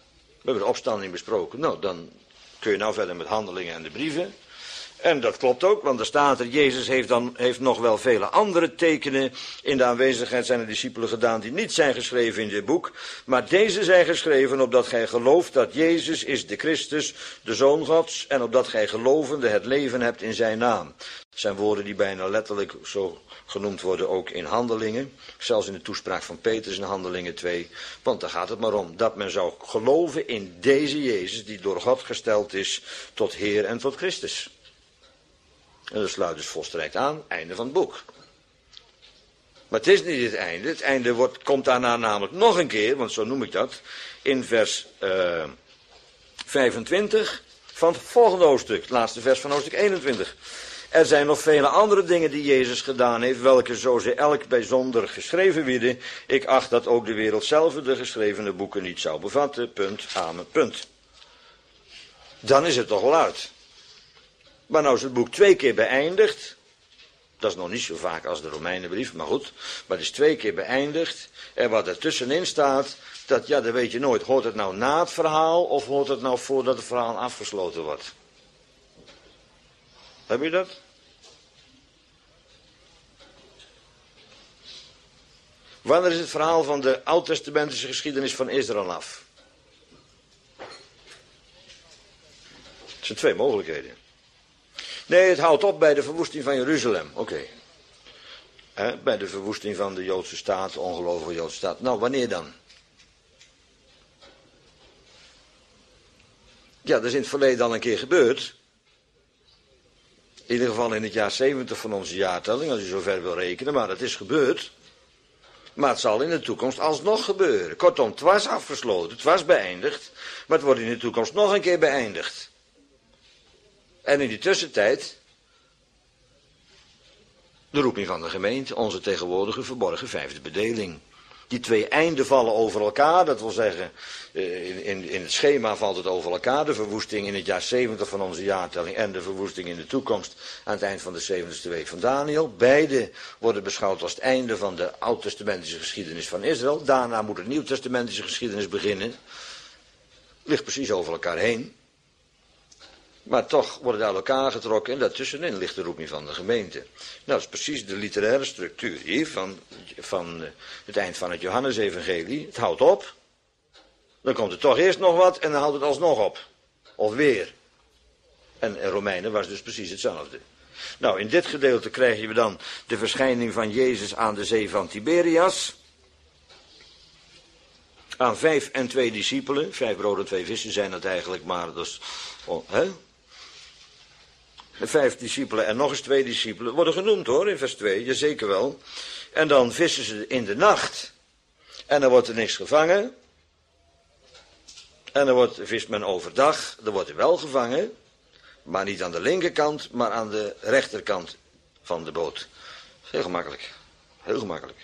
Speaker 1: We hebben de opstanding besproken. Nou, dan kun je nou verder met handelingen en de brieven. En dat klopt ook, want er staat er, Jezus heeft, dan, heeft nog wel vele andere tekenen in de aanwezigheid zijner discipelen gedaan die niet zijn geschreven in dit boek. Maar deze zijn geschreven opdat gij gelooft dat Jezus is de Christus, de Zoon Gods, en opdat gij gelovende het leven hebt in zijn naam. Dat zijn woorden die bijna letterlijk zo genoemd worden ook in handelingen. Zelfs in de toespraak van Petrus in handelingen twee. Want daar gaat het maar om, dat men zou geloven in deze Jezus die door God gesteld is tot Heer en tot Christus. En dat sluit dus volstrekt aan, einde van het boek. Maar het is niet het einde. Het einde wordt, komt daarna namelijk nog een keer, want zo noem ik dat, in vers uh, vijfentwintig van het volgende hoofdstuk, het laatste vers van hoofdstuk eenentwintig. Er zijn nog vele andere dingen die Jezus gedaan heeft, welke zo ze elk bijzonder geschreven werden. Ik acht dat ook de wereld zelf de geschrevene boeken niet zou bevatten. Punt, amen, punt. Dan is het toch wel uit. Maar nou is het boek twee keer beëindigd. Dat is nog niet zo vaak als de Romeinenbrief, maar goed. Maar het is twee keer beëindigd. En wat er tussenin staat, dat, ja, dat weet je nooit. Hoort het nou na het verhaal of hoort het nou voordat het verhaal afgesloten wordt? Heb je dat? Wanneer is het verhaal van de oud-testamentische geschiedenis van Israël af? Het zijn twee mogelijkheden. Nee, het houdt op bij de verwoesting van Jeruzalem. Oké. Okay. Bij de verwoesting van de Joodse staat, de ongelovige Joodse staat. Nou, wanneer dan? Ja, dat is in het verleden al een keer gebeurd. In ieder geval in het jaar zeventig van onze jaartelling, als u zover wil rekenen. Maar dat is gebeurd. Maar het zal in de toekomst alsnog gebeuren. Kortom, het was afgesloten, het was beëindigd. Maar het wordt in de toekomst nog een keer beëindigd. En in die tussentijd, de roeping van de gemeente, onze tegenwoordige verborgen vijfde bedeling. Die twee einden vallen over elkaar, dat wil zeggen, in, in, in het schema valt het over elkaar. De verwoesting in het jaar zeventig van onze jaartelling en de verwoesting in de toekomst aan het eind van de zeventigste week van Daniel. Beide worden beschouwd als het einde van de oud-testamentische geschiedenis van Israël. Daarna moet de nieuw-testamentische geschiedenis beginnen. Ligt precies over elkaar heen. Maar toch wordt het uit elkaar getrokken en daartussenin ligt de roeping van de gemeente. Nou, dat is precies de literaire structuur hier van, van het eind van het Johannesevangelie. Het houdt op, dan komt er toch eerst nog wat en dan houdt het alsnog op. Of weer. En in Romeinen was dus precies hetzelfde. Nou, in dit gedeelte krijgen we dan de verschijning van Jezus aan de zee van Tiberias. Aan vijf en twee discipelen. Vijf broden en twee vissen zijn het eigenlijk, maar dat is... Oh, hè? De vijf discipelen en nog eens twee discipelen worden genoemd hoor, in vers twee, ja, zeker wel. En dan vissen ze in de nacht. En dan wordt er niks gevangen. En dan wordt, vist men overdag. Dan wordt er wel gevangen. Maar niet aan de linkerkant, maar aan de rechterkant van de boot. Heel gemakkelijk. Heel gemakkelijk.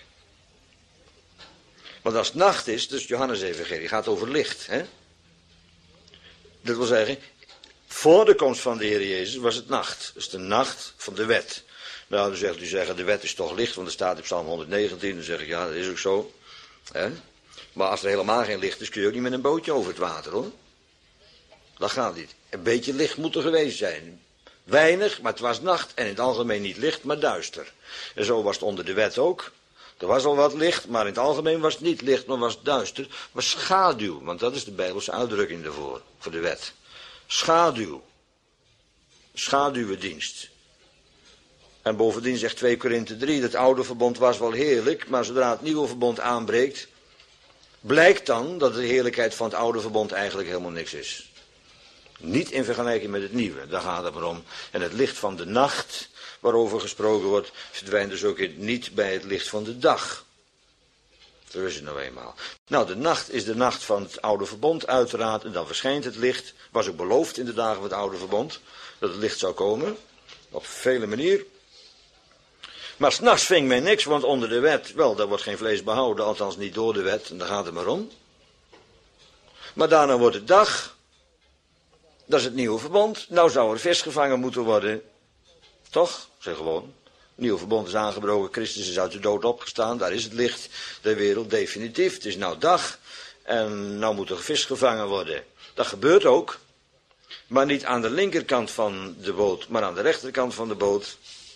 Speaker 1: Want als het nacht is, dus Johannesevangelie gaat over licht. Hè? Dat wil zeggen, voor de komst van de Heer Jezus was het nacht. Dat is de nacht van de wet. Nou, dan zegt u zeggen, de wet is toch licht, want er staat in Psalm honderdnegentien. Dan zeg ik, ja, dat is ook zo. Hè? Maar als er helemaal geen licht is, kun je ook niet met een bootje over het water, hoor. Dat gaat niet. Een beetje licht moet er geweest zijn. Weinig, maar het was nacht. En in het algemeen niet licht, maar duister. En zo was het onder de wet ook. Er was al wat licht, maar in het algemeen was het niet licht, maar was het duister. Het was schaduw, want dat is de Bijbelse uitdrukking daarvoor, voor de wet. Schaduw. Schaduwendienst. En bovendien zegt twee Korinthe drie, dat oude verbond was wel heerlijk, maar zodra het nieuwe verbond aanbreekt, blijkt dan dat de heerlijkheid van het oude verbond eigenlijk helemaal niks is. Niet in vergelijking met het nieuwe, daar gaat het maar om. En het licht van de nacht, waarover gesproken wordt, verdwijnt dus ook niet bij het licht van de dag. Zo is het nou eenmaal. Nou, de nacht is de nacht van het oude verbond uiteraard, en dan verschijnt het licht. Was ook beloofd in de dagen van het oude verbond, dat het licht zou komen, op vele manieren. Maar 's nachts ving men niks, want onder de wet, wel, daar wordt geen vlees behouden, althans niet door de wet, en daar gaat het maar om. Maar daarna wordt het dag, dat is het nieuwe verbond, nou zou er vis gevangen moeten worden, toch? Zeg gewoon. Het nieuwe verbond is aangebroken, Christus is uit de dood opgestaan, daar is het licht der wereld definitief. Het is nou dag en nou moet er vis gevangen worden. Dat gebeurt ook. Maar niet aan de linkerkant van de boot, maar aan de rechterkant van de boot.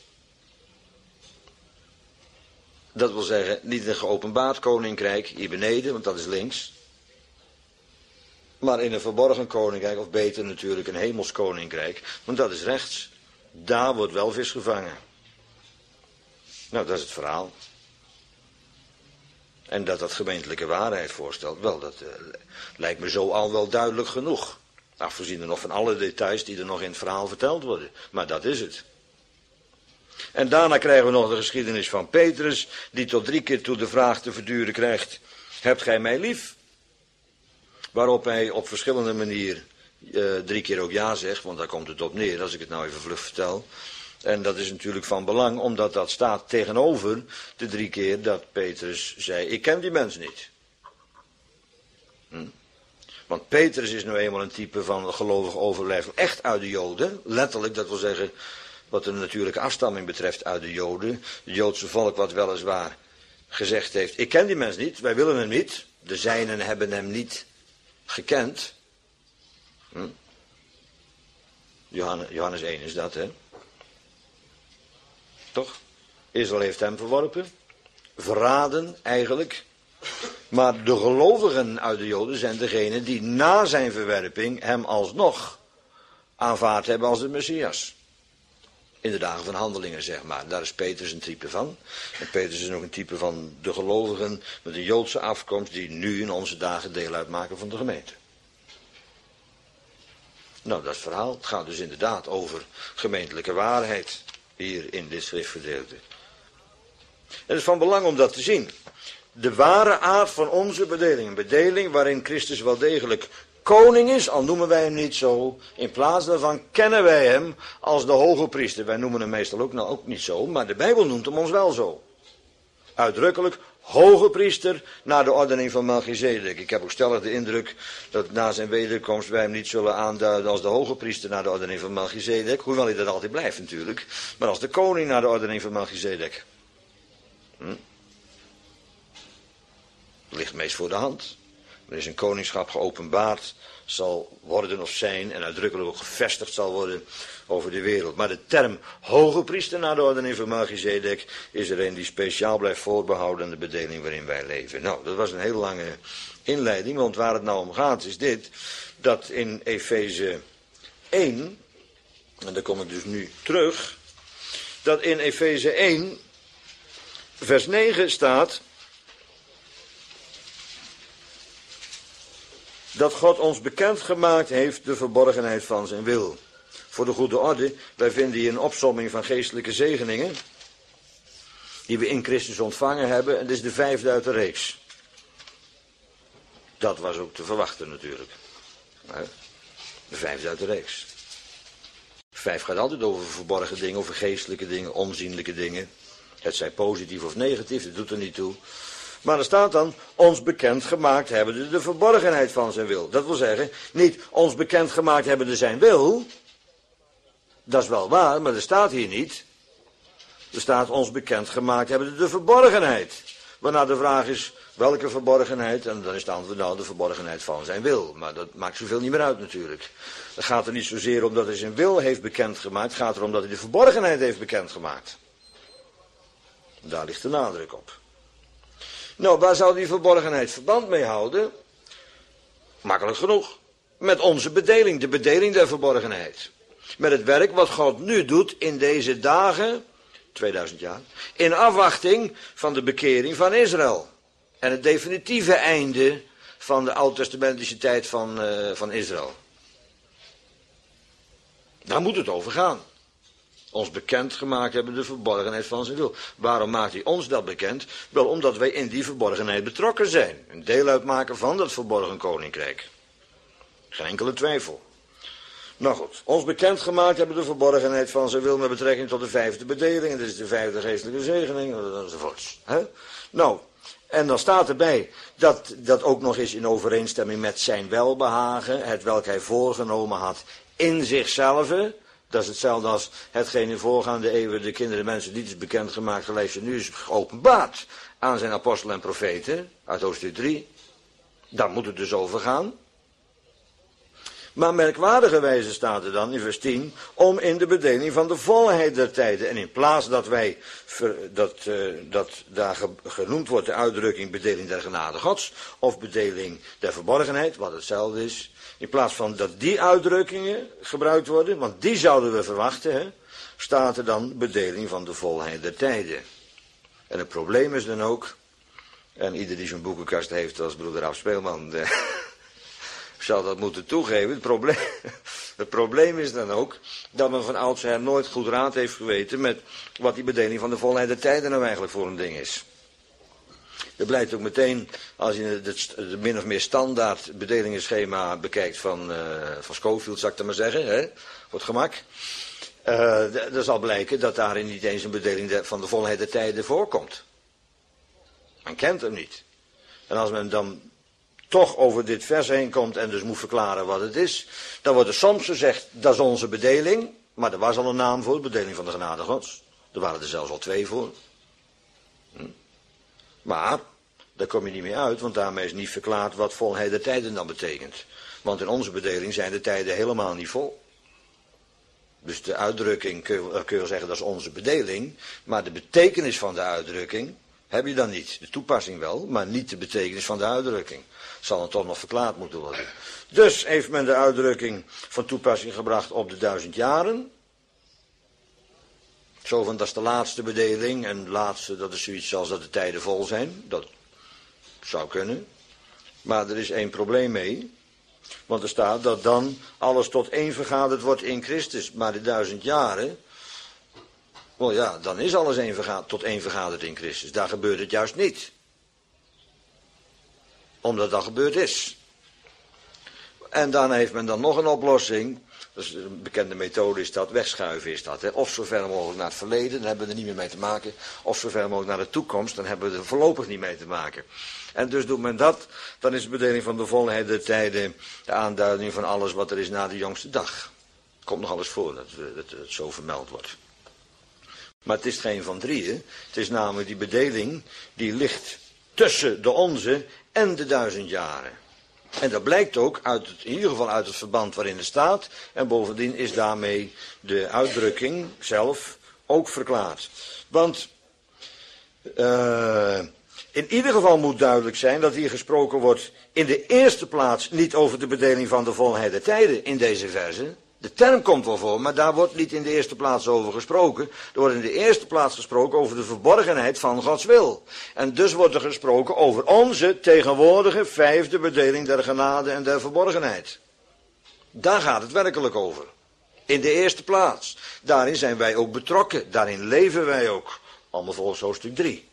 Speaker 1: Dat wil zeggen, niet een geopenbaard koninkrijk, hier beneden, want dat is links. Maar in een verborgen koninkrijk, of beter natuurlijk een hemels koninkrijk, want dat is rechts. Daar wordt wel vis gevangen. Nou, dat is het verhaal. En dat dat gemeentelijke waarheid voorstelt, wel, dat uh, lijkt me zo al wel duidelijk genoeg. Afgezien er nog van alle details die er nog in het verhaal verteld worden. Maar dat is het. En daarna krijgen we nog de geschiedenis van Petrus, die tot drie keer toe de vraag te verduren krijgt: hebt gij mij lief? Waarop hij op verschillende manieren uh, drie keer ook ja zegt, want daar komt het op neer, als ik het nou even vlug vertel. En dat is natuurlijk van belang, omdat dat staat tegenover de drie keer dat Petrus zei: ik ken die mens niet. Hm? Want Petrus is nou eenmaal een type van gelovig overblijfsel, echt uit de Joden, letterlijk, dat wil zeggen, wat de natuurlijke afstamming betreft uit de Joden. Het Joodse volk wat weliswaar gezegd heeft: ik ken die mens niet, wij willen hem niet. De zijnen hebben hem niet gekend. Hm? Johannes, Johannes één is dat, hè? Toch? Israël heeft hem verworpen. Verraden, eigenlijk. Maar de gelovigen uit de Joden zijn degenen die na zijn verwerping hem alsnog aanvaard hebben als de Messias. In de dagen van Handelingen, zeg maar. Daar is Petrus een type van. En Petrus is ook een type van de gelovigen met een Joodse afkomst die nu in onze dagen deel uitmaken van de gemeente. Nou, dat is het verhaal. Het gaat dus inderdaad over gemeentelijke waarheid hier in dit schriftgedeelte. Het is van belang om dat te zien. De ware aard van onze bedeling. Een bedeling waarin Christus wel degelijk koning is, al noemen wij hem niet zo. In plaats daarvan kennen wij hem als de hoge priester. Wij noemen hem meestal ook, nou, ook niet zo, maar de Bijbel noemt hem ons wel zo. Uitdrukkelijk hoge priester naar de ordening van Melchizedek. Ik heb ook stellig de indruk dat na zijn wederkomst wij hem niet zullen aanduiden als de hoge priester naar de ordening van Melchizedek. Hoewel hij dat altijd blijft natuurlijk. Maar als de koning naar de ordening van Melchizedek. Hm? Ligt meest voor de hand. Er is een koningschap geopenbaard zal worden of zijn en uitdrukkelijk ook gevestigd zal worden over de wereld. Maar de term hoge priester naar de ordening van Melchizedek is er een die speciaal blijft voorbehouden aan de bedeling waarin wij leven. Nou, dat was een hele lange inleiding, want waar het nou om gaat is dit, dat in Efeze één, en daar kom ik dus nu terug, dat in Efeze één, vers negen staat dat God ons bekendgemaakt heeft de verborgenheid van zijn wil. Voor de goede orde, wij vinden hier een opsomming van geestelijke zegeningen die we in Christus ontvangen hebben, en dit is de vijfde uit de reeks. Dat was ook te verwachten natuurlijk. De vijfde uit de reeks. Vijf gaat altijd over verborgen dingen, over geestelijke dingen, onzienlijke dingen. Het zij positief of negatief, dat doet er niet toe. Maar er staat dan, ons bekend gemaakt hebben de verborgenheid van zijn wil. Dat wil zeggen, niet ons bekend gemaakt hebben de zijn wil. Dat is wel waar, maar er staat hier niet. Er staat ons bekend gemaakt hebben de verborgenheid. Waarna de vraag is, welke verborgenheid? En dan is het antwoord, nou, de verborgenheid van zijn wil. Maar dat maakt zoveel niet meer uit natuurlijk. Het gaat er niet zozeer om dat hij zijn wil heeft bekendgemaakt. Het gaat erom dat hij de verborgenheid heeft bekendgemaakt. Daar ligt de nadruk op. Nou, waar zou die verborgenheid verband mee houden? Makkelijk genoeg. Met onze bedeling, de bedeling der verborgenheid. Met het werk wat God nu doet in deze dagen, tweeduizend jaar, in afwachting van de bekering van Israël. En het definitieve einde van de oud-testamentische tijd van, uh, van Israël. Daar moet het over gaan. Ons bekendgemaakt hebben de verborgenheid van zijn wil. Waarom maakt hij ons dat bekend? Wel, omdat wij in die verborgenheid betrokken zijn. Een deel uitmaken van dat verborgen koninkrijk. Geen enkele twijfel. Nou goed, ons bekendgemaakt hebben de verborgenheid van zijn wil met betrekking tot de vijfde bedeling. En dit is de vijfde geestelijke zegening, enzovoorts. He? Nou, en dan staat erbij dat dat ook nog eens in overeenstemming met zijn welbehagen, het welk hij voorgenomen had in zichzelf. Dat is hetzelfde als hetgeen in voorgaande eeuwen de kinderen mensen niet is bekendgemaakt, geleefd en nu is geopenbaard aan zijn apostelen en profeten, uit hoofdstuk drie. Daar moet het dus over gaan. Maar merkwaardigerwijze staat er dan in vers tien, om in de bedeling van de volheid der tijden. En in plaats dat wij, dat, uh, dat daar ge, genoemd wordt de uitdrukking bedeling der genade gods, of bedeling der verborgenheid, wat hetzelfde is. In plaats van dat die uitdrukkingen gebruikt worden, want die zouden we verwachten, hè, staat er dan bedeling van de volheid der tijden. En het probleem is dan ook, en ieder die zo'n boekenkast heeft als broeder Af Speelman, eh, zal dat moeten toegeven. Het probleem, het probleem is dan ook dat men van oudsher nooit goed raad heeft geweten met wat die bedeling van de volheid der tijden nou eigenlijk voor een ding is. Dat blijkt ook meteen als je het, het min of meer standaard bedelingenschema bekijkt van, uh, van Scofield, zou ik dat maar zeggen, hè, voor het gemak. Uh, er zal blijken dat daarin niet eens een bedeling de, van de volheid der tijden voorkomt. Men kent hem niet. En als men dan toch over dit vers heen komt en dus moet verklaren wat het is, dan wordt er soms gezegd, dat is onze bedeling, maar er was al een naam voor, bedeling van de genade gods. Er waren er zelfs al twee voor. Hm. Maar, daar kom je niet meer uit, want daarmee is niet verklaard wat volheid der tijden dan betekent. Want in onze bedeling zijn de tijden helemaal niet vol. Dus de uitdrukking, kun je, kun je wel zeggen, dat is onze bedeling, maar de betekenis van de uitdrukking heb je dan niet. De toepassing wel, maar niet de betekenis van de uitdrukking. Zal dan toch nog verklaard moeten worden. Dus heeft men de uitdrukking van toepassing gebracht op de duizend jaren. Zo van, dat is de laatste bedeling. En de laatste, dat is zoiets als dat de tijden vol zijn. Dat zou kunnen. Maar er is één probleem mee. Want er staat dat dan alles tot één vergaderd wordt in Christus. Maar de duizend jaren, wel ja, dan is alles één verga- tot één vergaderd in Christus. Daar gebeurt het juist niet. Omdat dat gebeurd is. En daarna heeft men dan nog een oplossing. Dat is een bekende methode, is dat, wegschuiven is dat. Hè? Of zo ver mogelijk naar het verleden, dan hebben we er niet meer mee te maken. Of zo ver mogelijk naar de toekomst, dan hebben we er voorlopig niet mee te maken. En dus doet men dat, dan is de bedeling van de volheid der tijden de aanduiding van alles wat er is na de jongste dag. Het komt nog alles voor dat het, het zo vermeld wordt. Maar het is geen van drieën. Het is namelijk die bedeling die ligt tussen de onze en de duizend jaren. En dat blijkt ook uit het, in ieder geval uit het verband waarin het staat. En bovendien is daarmee de uitdrukking zelf ook verklaard. Want uh, in ieder geval moet duidelijk zijn dat hier gesproken wordt in de eerste plaats niet over de bedeling van de volheid der tijden in deze verse. De term komt wel voor, maar daar wordt niet in de eerste plaats over gesproken. Er wordt in de eerste plaats gesproken over de verborgenheid van Gods wil. En dus wordt er gesproken over onze tegenwoordige vijfde bedeling der genade en der verborgenheid. Daar gaat het werkelijk over. In de eerste plaats. Daarin zijn wij ook betrokken. Daarin leven wij ook. Allemaal volgens hoofdstuk drie.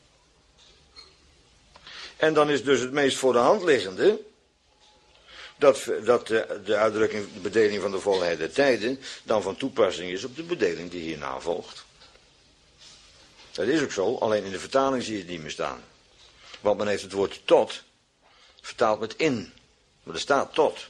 Speaker 1: En dan is dus het meest voor de hand liggende dat, dat de, de uitdrukking, de bedeling van de volheid der tijden, dan van toepassing is op de bedeling die hierna volgt. Dat is ook zo, alleen in de vertaling zie je het niet meer staan. Want men heeft het woord tot vertaald met in. Maar er staat tot.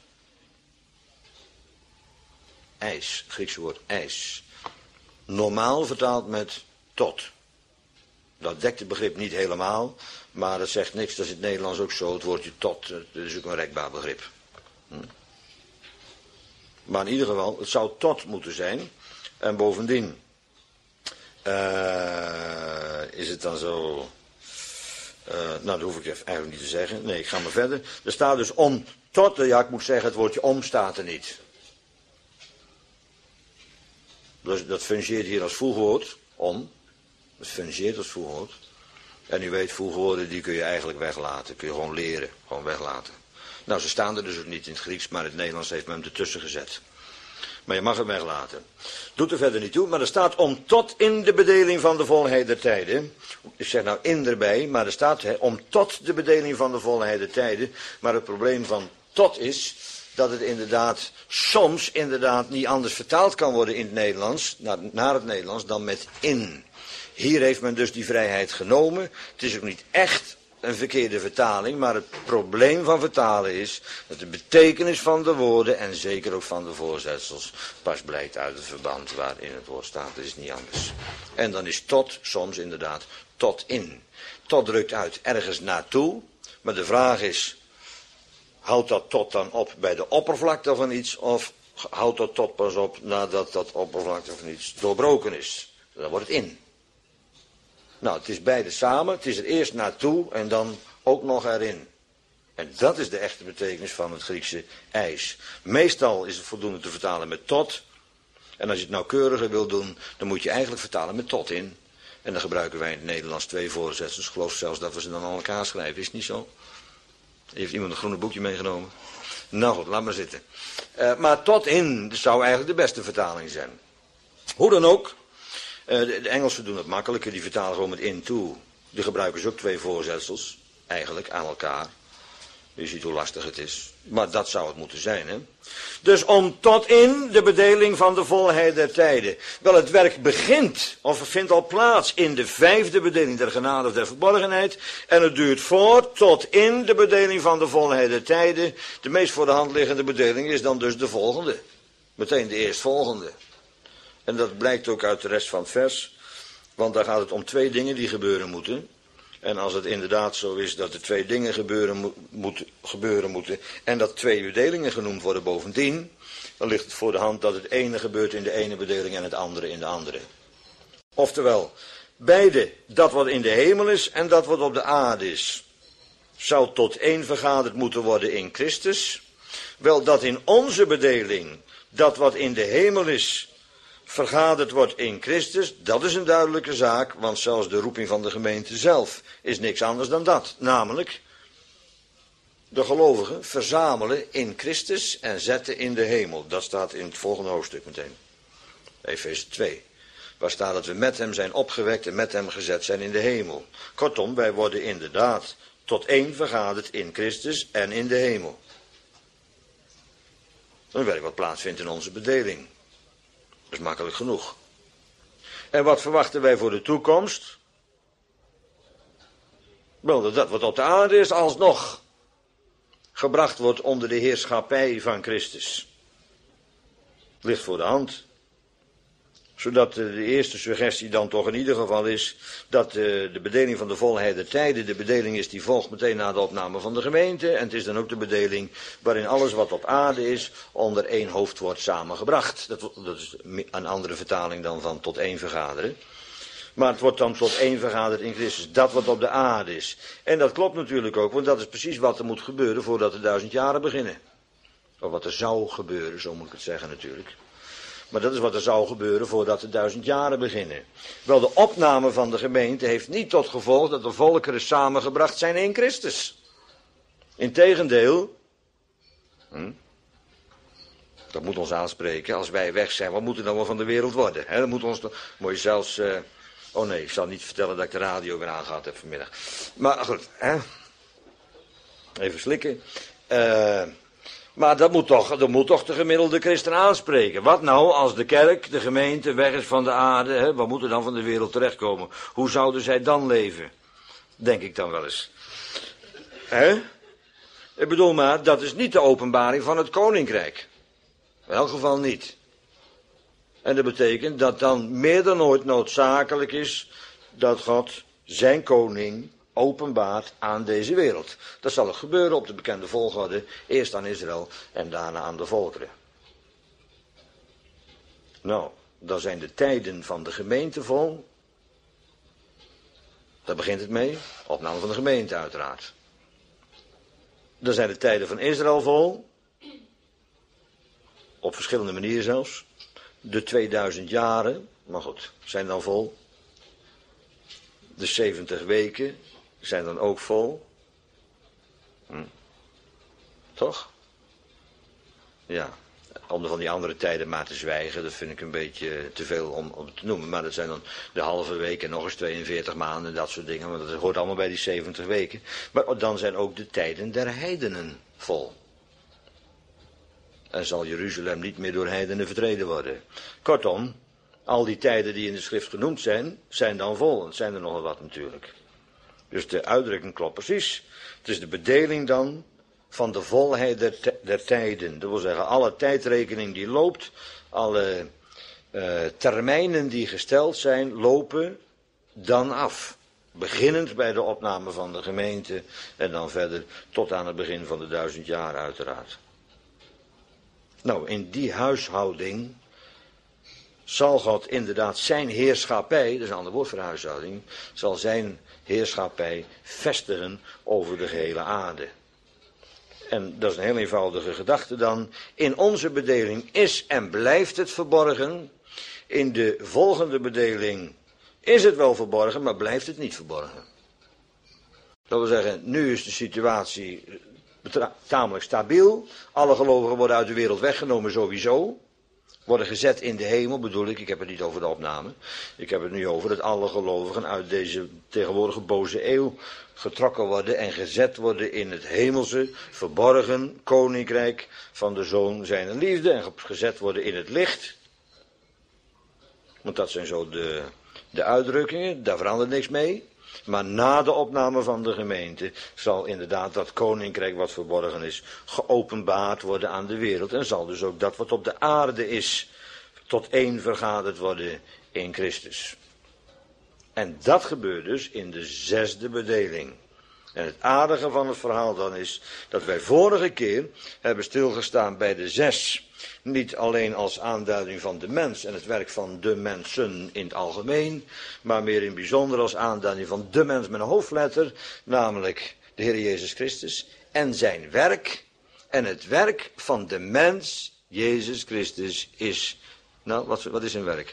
Speaker 1: Eis, Griekse woord eis. Normaal vertaald met tot. Dat dekt het begrip niet helemaal, maar dat zegt niks, dat is in het Nederlands ook zo. Het woordje tot, dat is ook een rekbaar begrip. Hm. Maar in ieder geval, het zou tot moeten zijn. En bovendien uh, is het dan zo. Uh, nou, dat hoef ik eigenlijk niet te zeggen. Nee, ik ga maar verder. Er staat dus om tot, ja, ik moet zeggen, het woordje om staat er niet. Dus dat fungeert hier als voegwoord, om. Dat fungeert als voegwoord. En u weet, voegwoorden die kun je eigenlijk weglaten. Kun je gewoon leren, gewoon weglaten. Nou, ze staan er dus ook niet in het Grieks, maar in het Nederlands heeft men hem ertussen gezet. Maar je mag hem weglaten. Doet er verder niet toe, maar er staat om tot in de bedeling van de volheid der tijden. Ik zeg nou in erbij, maar er staat hè, om tot de bedeling van de volheid der tijden. Maar het probleem van tot is dat het inderdaad soms inderdaad niet anders vertaald kan worden in het Nederlands, naar, naar het Nederlands, dan met in. Hier heeft men dus die vrijheid genomen. Het is ook niet echt een verkeerde vertaling, maar het probleem van vertalen is dat de betekenis van de woorden en zeker ook van de voorzetsels pas blijkt uit het verband waarin het woord staat. Dat is niet anders. En dan is tot soms inderdaad tot in. Tot drukt uit ergens naartoe, maar de vraag is, houdt dat tot dan op bij de oppervlakte van iets, of houdt dat tot pas op nadat dat oppervlakte van iets doorbroken is? Dan wordt het in. Nou, het is beide samen, het is er eerst naartoe en dan ook nog erin. En dat is de echte betekenis van het Griekse eis. Meestal is het voldoende te vertalen met tot. En als je het nauwkeuriger wil doen, dan moet je eigenlijk vertalen met tot in. En dan gebruiken wij in het Nederlands twee voorzetsels. Ik geloof zelfs dat we ze dan aan elkaar schrijven, is het niet zo? Heeft iemand een groene boekje meegenomen? Nou goed, laat maar zitten. Uh, maar tot in zou eigenlijk de beste vertaling zijn. Hoe dan ook. Uh, de, de Engelsen doen het makkelijker, die vertalen gewoon met into. Die gebruiken ze ook twee voorzetsels, eigenlijk aan elkaar. Je ziet hoe lastig het is. Maar dat zou het moeten zijn, hè. Dus om tot in de bedeling van de volheid der tijden. Wel, het werk begint, of vindt al plaats in de vijfde bedeling der genade of der verborgenheid. En het duurt voort tot in de bedeling van de volheid der tijden. De meest voor de hand liggende bedeling is dan dus de volgende. Meteen de eerstvolgende. En dat blijkt ook uit de rest van het vers. Want daar gaat het om twee dingen die gebeuren moeten. En als het inderdaad zo is dat er twee dingen gebeuren, mo moet, gebeuren moeten en dat twee bedelingen genoemd worden bovendien, dan ligt het voor de hand dat het ene gebeurt in de ene bedeling en het andere in de andere. Oftewel, beide, dat wat in de hemel is en dat wat op de aarde is, zou tot één vergaderd moeten worden in Christus. Wel, dat in onze bedeling, dat wat in de hemel is, vergaderd wordt in Christus, dat is een duidelijke zaak, want zelfs de roeping van de gemeente zelf is niks anders dan dat. Namelijk, de gelovigen verzamelen in Christus en zetten in de hemel. Dat staat in het volgende hoofdstuk meteen. Efeze twee. Waar staat dat we met hem zijn opgewekt en met hem gezet zijn in de hemel. Kortom, wij worden inderdaad tot één vergaderd in Christus en in de hemel. Een werk wat plaatsvindt in onze bedeling. Dat is makkelijk genoeg. En wat verwachten wij voor de toekomst? Wel, dat wat op de aarde is alsnog gebracht wordt onder de heerschappij van Christus. Ligt voor de hand. Zodat de eerste suggestie dan toch in ieder geval is dat de, de bedeling van de volheid der tijden de bedeling is die volgt meteen na de opname van de gemeente. En het is dan ook de bedeling waarin alles wat op aarde is onder één hoofd wordt samengebracht. Dat, dat is een andere vertaling dan van tot één vergaderen. Maar het wordt dan tot één vergaderd in Christus, dat wat op de aarde is. En dat klopt natuurlijk ook, want dat is precies wat er moet gebeuren voordat de duizend jaren beginnen. Of wat er zou gebeuren, zo moet ik het zeggen natuurlijk. Maar dat is wat er zou gebeuren voordat de duizend jaren beginnen. Wel, de opname van de gemeente heeft niet tot gevolg dat de volkeren samengebracht zijn in Christus. Integendeel, hm, dat moet ons aanspreken, als wij weg zijn, wat moet er dan wel van de wereld worden? He, dat moet ons, moet je zelfs, uh, oh nee, ik zal niet vertellen dat ik de radio weer aangehad heb vanmiddag. Maar goed, hè? Even slikken. Eh... Uh, Maar dat moet, toch, dat moet toch de gemiddelde christen aanspreken. Wat nou als de kerk, de gemeente, weg is van de aarde? Hè? Wat moet er dan van de wereld terechtkomen? Hoe zouden zij dan leven? Denk ik dan wel eens. Hè? Ik bedoel maar, dat is niet de openbaring van het koninkrijk. In elk geval niet. En dat betekent dat dan meer dan ooit noodzakelijk is dat God zijn koning openbaart aan deze wereld. Dat zal ook gebeuren op de bekende volgorde, eerst aan Israël en daarna aan de volkeren. Nou, dan zijn de tijden van de gemeente vol. Daar begint het mee, opname van de gemeente uiteraard. Dan zijn de tijden van Israël vol, op verschillende manieren zelfs. De tweeduizend jaren, maar goed, zijn dan vol. De zeventig weken zijn dan ook vol. Hm. Toch? Ja. Om van die andere tijden maar te zwijgen, dat vind ik een beetje te veel om, om te noemen. Maar dat zijn dan de halve week en nog eens tweeënveertig maanden, dat soort dingen. Want dat hoort allemaal bij die zeventig weken. Maar dan zijn ook de tijden der heidenen vol. En zal Jeruzalem niet meer door heidenen vertreden worden. Kortom, al die tijden die in de schrift genoemd zijn, zijn dan vol. Het zijn er nogal wat natuurlijk. Dus de uitdrukking klopt precies. Het is de bedeling dan van de volheid der, der tijden. Dat wil zeggen, alle tijdrekening die loopt, alle uh, termijnen die gesteld zijn, lopen dan af. Beginnend bij de opname van de gemeente en dan verder tot aan het begin van de duizend jaar uiteraard. Nou, in die huishouding zal God inderdaad zijn heerschappij, dat is een ander woord voor huishouding, zal zijn heerschappij vestigen over de gehele aarde. En dat is een heel eenvoudige gedachte dan. In onze bedeling is en blijft het verborgen. In de volgende bedeling is het wel verborgen, maar blijft het niet verborgen. Dat wil zeggen, nu is de situatie tamelijk stabiel. Alle gelovigen worden uit de wereld weggenomen sowieso. Worden gezet in de hemel, bedoel ik. Ik heb het niet over de opname. Ik heb het nu over dat alle gelovigen uit deze tegenwoordige boze eeuw getrokken worden en gezet worden in het hemelse, verborgen koninkrijk van de Zoon zijner liefde. En gezet worden in het licht. Want dat zijn zo de, de uitdrukkingen, daar verandert niks mee. Maar na de opname van de gemeente zal inderdaad dat koninkrijk wat verborgen is geopenbaard worden aan de wereld. En zal dus ook dat wat op de aarde is tot één vergaderd worden in Christus. En dat gebeurt dus in de zesde bedeling. En het aardige van het verhaal dan is dat wij vorige keer hebben stilgestaan bij de zes. Niet alleen als aanduiding van de mens en het werk van de mensen in het algemeen, maar meer in bijzonder als aanduiding van de mens met een hoofdletter, namelijk de Heer Jezus Christus en zijn werk. En het werk van de mens, Jezus Christus, is, nou, wat, wat is zijn werk?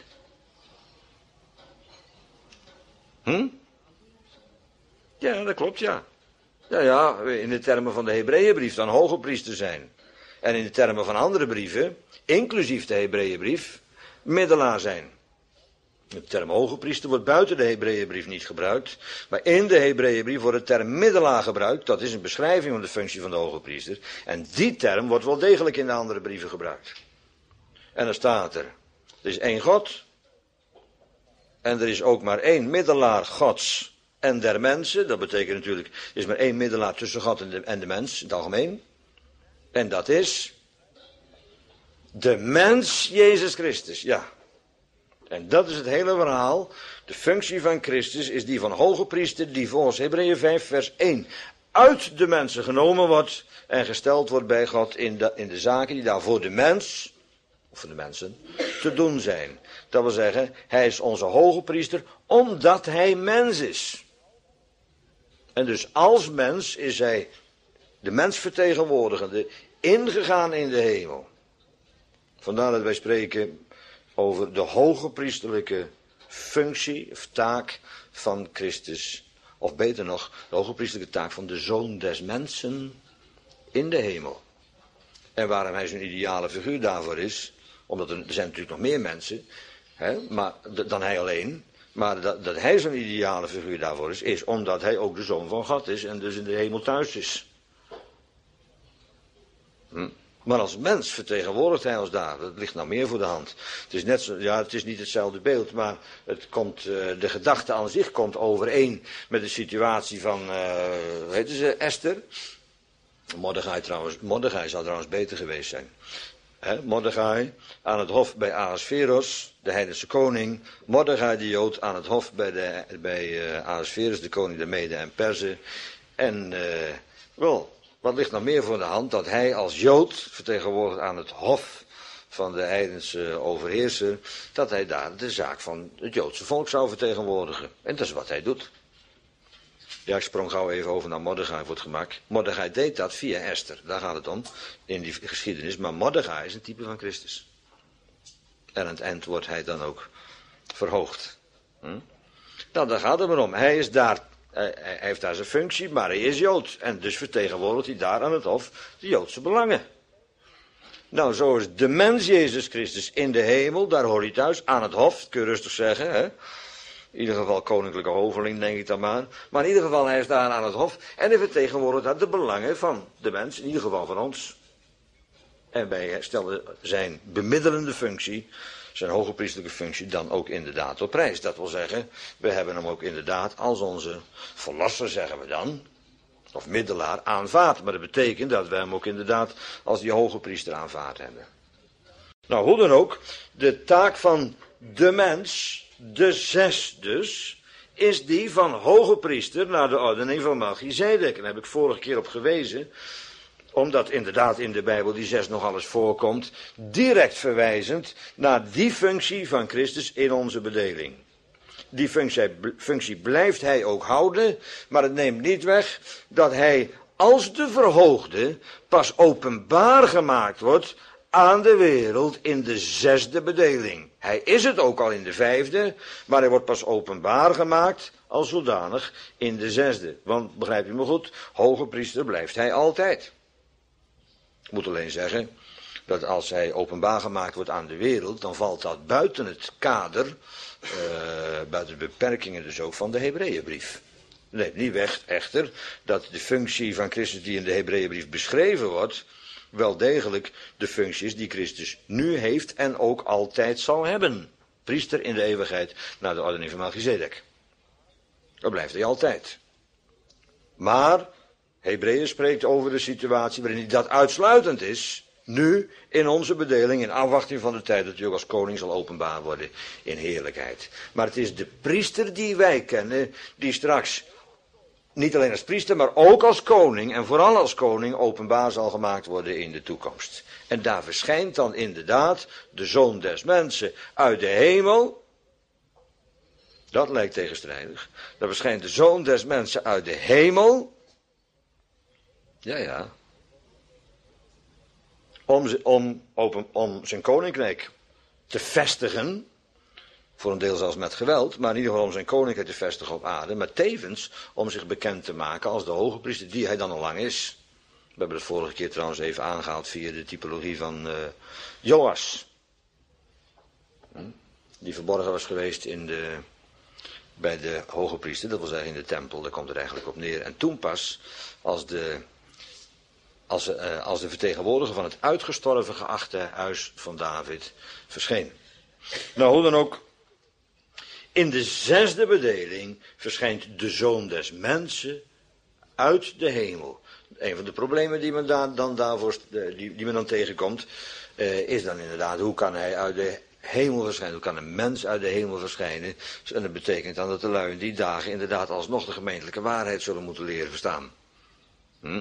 Speaker 1: Hm? Ja, dat klopt, ja. Ja, ja, in de termen van de Hebreeënbrief dan hoge priester zijn. En in de termen van andere brieven, inclusief de Hebreeënbrief, middelaar zijn. De term hoge priester wordt buiten de Hebreeënbrief niet gebruikt. Maar in de Hebreeënbrief wordt de term middelaar gebruikt. Dat is een beschrijving van de functie van de hoge priester. En die term wordt wel degelijk in de andere brieven gebruikt. En dan staat er, er is één God. En er is ook maar één middelaar Gods en der mensen. Dat betekent natuurlijk, er is maar één middelaar tussen God en de, en de mens, in het algemeen. En dat is de mens Jezus Christus, ja. En dat is het hele verhaal. De functie van Christus is die van hoge priester, die volgens Hebreeën vijf vers één uit de mensen genomen wordt en gesteld wordt bij God in de, in de zaken die daar voor de mens, of voor de mensen, te doen zijn. Dat wil zeggen, hij is onze hoge priester omdat hij mens is. En dus als mens is hij de mens vertegenwoordigende, ingegaan in de hemel. Vandaar dat wij spreken over de hoge priesterlijke functie of taak van Christus. Of beter nog, de hoge priesterlijke taak van de Zoon des mensen in de hemel. En waarom hij zo'n ideale figuur daarvoor is, omdat er, er zijn natuurlijk nog meer mensen, hè, maar, dan hij alleen. Maar dat, dat hij zo'n ideale figuur daarvoor is, is omdat hij ook de Zoon van God is en dus in de hemel thuis is. Hm. Maar als mens vertegenwoordigt hij ons daar. Dat ligt nou meer voor de hand. Het is net zo, ja, het is niet hetzelfde beeld, maar het komt, uh, de gedachte aan zich komt overeen met de situatie van, uh, hoe heet ze, Esther. Mordechai trouwens, Mordechai zou trouwens beter geweest zijn. He, Mordechai aan het hof bij Ahasveros, de heidense koning. Mordechai de Jood aan het hof bij, de, bij uh, Ahasveros, de koning der Meden en Perzen. En, uh, wel... Wat ligt nog meer voor de hand? Dat hij als Jood, vertegenwoordigd aan het hof van de heidense overheerser, dat hij daar de zaak van het Joodse volk zou vertegenwoordigen. En dat is wat hij doet. Ja, ik sprong gauw even over naar Mordechai voor het gemak. Mordechai deed dat via Esther, daar gaat het om, in die geschiedenis. Maar Mordechai is een type van Christus. En aan het eind wordt hij dan ook verhoogd. Hm? Nou, daar gaat het maar om. Hij is daar... Hij heeft daar zijn functie, maar hij is Jood. En dus vertegenwoordigt hij daar aan het hof de Joodse belangen. Nou, zo is de mens Jezus Christus in de hemel, daar hoort hij thuis, aan het hof, kun je rustig zeggen. Hè? In ieder geval koninklijke hoveling, denk ik dan maar. Maar in ieder geval, hij is daar aan het hof. En hij vertegenwoordigt daar de belangen van de mens, in ieder geval van ons. En wij stellen zijn bemiddelende functie, zijn hoge priesterlijke functie, dan ook inderdaad op prijs. Dat wil zeggen, we hebben hem ook inderdaad als onze verlosser, zeggen we dan, of middelaar, aanvaard. Maar dat betekent dat we hem ook inderdaad als die hoge priester aanvaard hebben. Nou, hoe dan ook, de taak van de mens, de zes dus, is die van hoge priester naar de ordening van Melchizedek. En daar heb ik vorige keer op gewezen, omdat inderdaad in de Bijbel die zes nog alles voorkomt, direct verwijzend naar die functie van Christus in onze bedeling. Die functie, functie blijft hij ook houden, maar het neemt niet weg dat hij als de verhoogde pas openbaar gemaakt wordt aan de wereld in de zesde bedeling. Hij is het ook al in de vijfde, maar hij wordt pas openbaar gemaakt als zodanig in de zesde. Want, begrijp je me goed, hoge priester blijft hij altijd. Ik moet alleen zeggen dat als hij openbaar gemaakt wordt aan de wereld, dan valt dat buiten het kader, uh, buiten de beperkingen dus ook van de Hebreeënbrief. Dat neemt niet weg, echter, dat de functie van Christus die in de Hebreeënbrief beschreven wordt, wel degelijk de functies die Christus nu heeft en ook altijd zal hebben. Priester in de eeuwigheid naar de ordening van Melchizedek. Dat blijft hij altijd. Maar Hebreeën spreekt over de situatie waarin dat uitsluitend is, nu in onze bedeling, in afwachting van de tijd dat hij ook als koning zal openbaar worden in heerlijkheid. Maar het is de priester die wij kennen, die straks niet alleen als priester, maar ook als koning en vooral als koning openbaar zal gemaakt worden in de toekomst. En daar verschijnt dan inderdaad de Zoon des Mensen uit de hemel. Dat lijkt tegenstrijdig. Daar verschijnt de Zoon des Mensen uit de hemel. Ja, ja. Om, om, open, om zijn koninkrijk te vestigen. Voor een deel zelfs met geweld, maar in ieder geval om zijn koninkrijk te vestigen op aarde. Maar tevens om zich bekend te maken als de hoge priester die hij dan al lang is. We hebben het vorige keer trouwens even aangehaald via de typologie van uh, Joas. Hm? Die verborgen was geweest in de, bij de hoge priester, dat wil zeggen in de tempel. Daar komt het eigenlijk op neer. En toen pas, als de, als, uh, als de vertegenwoordiger van het uitgestorven geachte huis van David verscheen. Nou, hoe dan ook. In de zesde bedeling verschijnt de Zoon des Mensen uit de hemel. Een van de problemen die men, daar, dan, daarvoor, die, die men dan tegenkomt, uh, is dan inderdaad, hoe kan hij uit de hemel verschijnen? Hoe kan een mens uit de hemel verschijnen? En dat betekent dan dat de lui in die dagen inderdaad alsnog de gemeentelijke waarheid zullen moeten leren verstaan. Hm?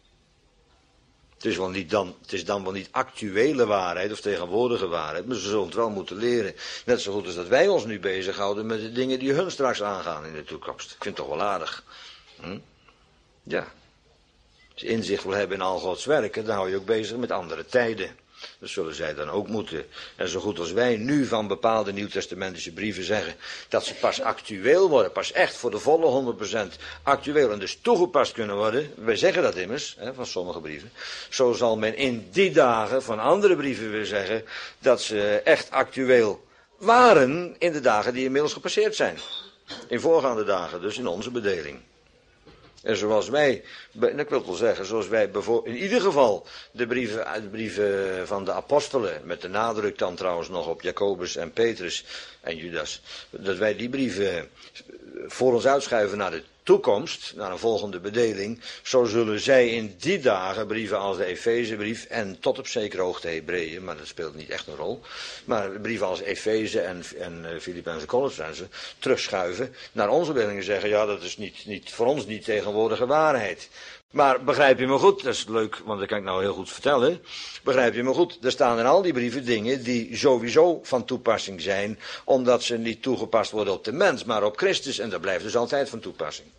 Speaker 1: Het is, wel niet dan, het is dan wel niet actuele waarheid of tegenwoordige waarheid, maar ze zullen het wel moeten leren. Net zo goed als dat wij ons nu bezighouden met de dingen die hun straks aangaan in de toekomst. Ik vind het toch wel aardig. Hm? Ja. Als je inzicht wil hebben in al Gods werken, dan hou je ook bezig met andere tijden. Dat zullen zij dan ook moeten. En zo goed als wij nu van bepaalde nieuwtestamentische brieven zeggen dat ze pas actueel worden, pas echt voor de volle honderd procent actueel en dus toegepast kunnen worden. Wij zeggen dat immers, hè, van sommige brieven. Zo zal men in die dagen van andere brieven weer zeggen dat ze echt actueel waren in de dagen die inmiddels gepasseerd zijn. In voorgaande dagen, dus in onze bedeling. En zoals wij, en ik wil het wel zeggen, zoals wij bijvoorbeeld, in ieder geval de brieven, de brieven van de apostelen, met de nadruk dan trouwens nog op Jacobus en Petrus en Judas, dat wij die brieven voor ons uitschuiven naar de toekomst, naar een volgende bedeling, zo zullen zij in die dagen brieven als de Efezebrief en tot op zekere hoogte Hebreeën, maar dat speelt niet echt een rol, maar brieven als Efeze en, en Filippenzen en Colossenzen terugschuiven naar onze bedeling en zeggen, ja, dat is niet, niet, voor ons niet tegenwoordige waarheid. Maar begrijp je me goed, dat is leuk, want dat kan ik nou heel goed vertellen. Begrijp je me goed, er staan in al die brieven dingen die sowieso van toepassing zijn, omdat ze niet toegepast worden op de mens, maar op Christus. En dat blijft dus altijd van toepassing.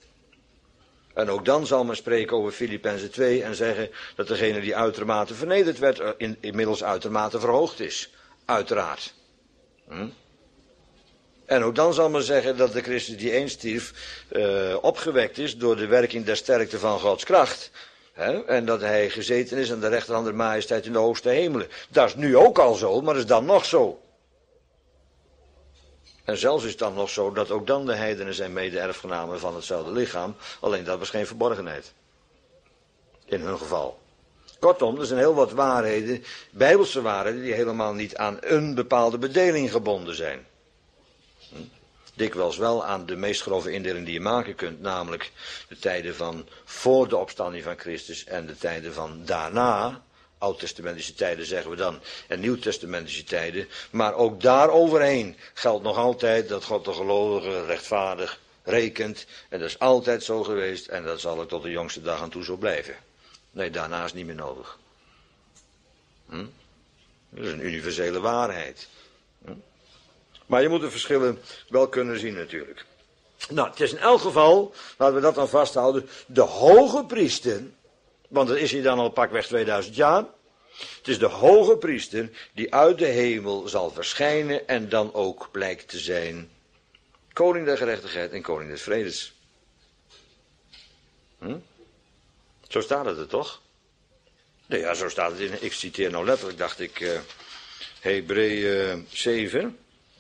Speaker 1: En ook dan zal men spreken over Filippenzen twee en zeggen dat degene die uitermate vernederd werd, in, inmiddels uitermate verhoogd is. Uiteraard. Hm? En ook dan zal men zeggen dat de Christus die eens stierf, uh, opgewekt is door de werking der sterkte van Gods kracht. He? En dat hij gezeten is aan de rechterhand der majesteit in de hoogste hemelen. Dat is nu ook al zo, maar is dan nog zo. En zelfs is het dan nog zo dat ook dan de heidenen zijn mede-erfgenamen van hetzelfde lichaam. Alleen dat was geen verborgenheid. In hun geval. Kortom, er zijn heel wat waarheden, bijbelse waarheden, die helemaal niet aan een bepaalde bedeling gebonden zijn. Hm? Dikwijls wel aan de meest grove indeling die je maken kunt, namelijk de tijden van voor de opstanding van Christus en de tijden van daarna, Oud-testamentische tijden zeggen we dan, en Nieuw-testamentische tijden. Maar ook daar overheen geldt nog altijd dat God de gelovigen rechtvaardig rekent. En dat is altijd zo geweest en dat zal ook tot de jongste dag aan toe zo blijven. Nee, daarnaast niet meer nodig. Hm? Dat is een universele waarheid. Hm? Maar je moet de verschillen wel kunnen zien natuurlijk. Nou, het is in elk geval, laten we dat dan vasthouden, de hoge priester, want dat is hij dan al pakweg tweeduizend jaar. Het is de hoge priester die uit de hemel zal verschijnen en dan ook blijkt te zijn koning der gerechtigheid en koning des vredes. Hm? Zo staat het er toch? Nee, ja, zo staat het in, ik citeer nou letterlijk, dacht ik, uh, Hebreeën zeven.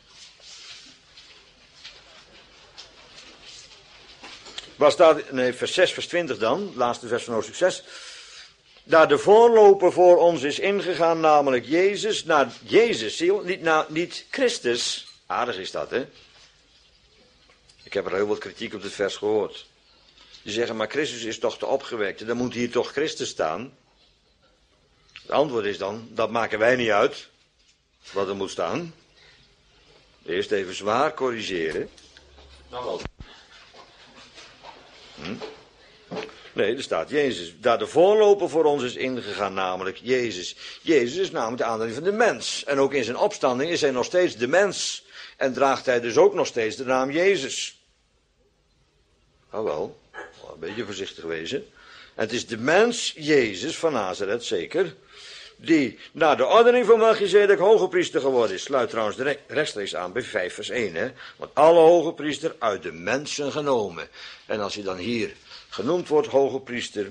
Speaker 1: Waar staat, nee, vers zes, vers twintig dan, laatste vers van hoofdstuk zes. Daar de voorloper voor ons is ingegaan, namelijk Jezus, naar Jezus, zie je, niet, naar, niet Christus. Aardig is dat, hè? Ik heb er heel wat kritiek op dit vers gehoord. Die zeggen, maar Christus is toch de opgewekte, dan moet hier toch Christus staan. Het antwoord is dan, dat maken wij niet uit, wat er moet staan. Eerst even zwaar corrigeren. Nou wel. Hm? Nee, er staat Jezus. Daar de voorloper voor ons is ingegaan, namelijk Jezus. Jezus is namelijk de aanduiding van de mens. En ook in zijn opstanding is hij nog steeds de mens. En draagt hij dus ook nog steeds de naam Jezus. Oh wel, een beetje voorzichtig wezen. En het is de mens Jezus van Nazareth, zeker, die na de ordening van Melchizedek hoge priester geworden is. Sluit trouwens rechtstreeks aan bij vijf vers één. Hè? Want alle hoge priester uit de mensen genomen. En als hij dan hier genoemd wordt hoge priester,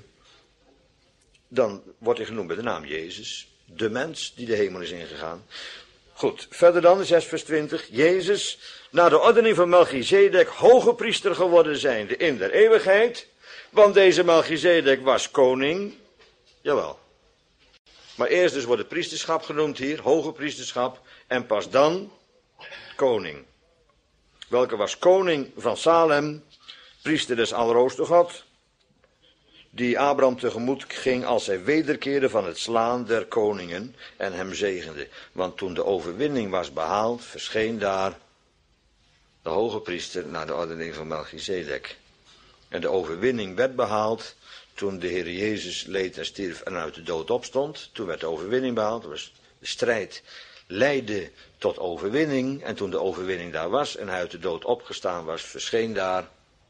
Speaker 1: dan wordt hij genoemd bij de naam Jezus. De mens die de hemel is ingegaan. Goed, verder dan, zes vers twintig. Jezus, na de ordening van Melchizedek hoge priester geworden zijnde in der eeuwigheid. Want deze Melchizedek was koning. Jawel. Maar eerst dus wordt het priesterschap genoemd hier, hoge priesterschap, en pas dan koning. Welke was koning van Salem, priester des Allerhoogste God, die Abraham tegemoet ging als hij wederkeerde van het slaan der koningen en hem zegende. Want toen de overwinning was behaald, verscheen daar de hoge priester naar de ordening van Melchizedek. En de overwinning werd behaald toen de Heer Jezus leed en stierf en uit de dood opstond. Toen werd de overwinning behaald. Was de strijd leidde tot overwinning. En toen de overwinning daar was en hij uit de dood opgestaan was, verscheen daar,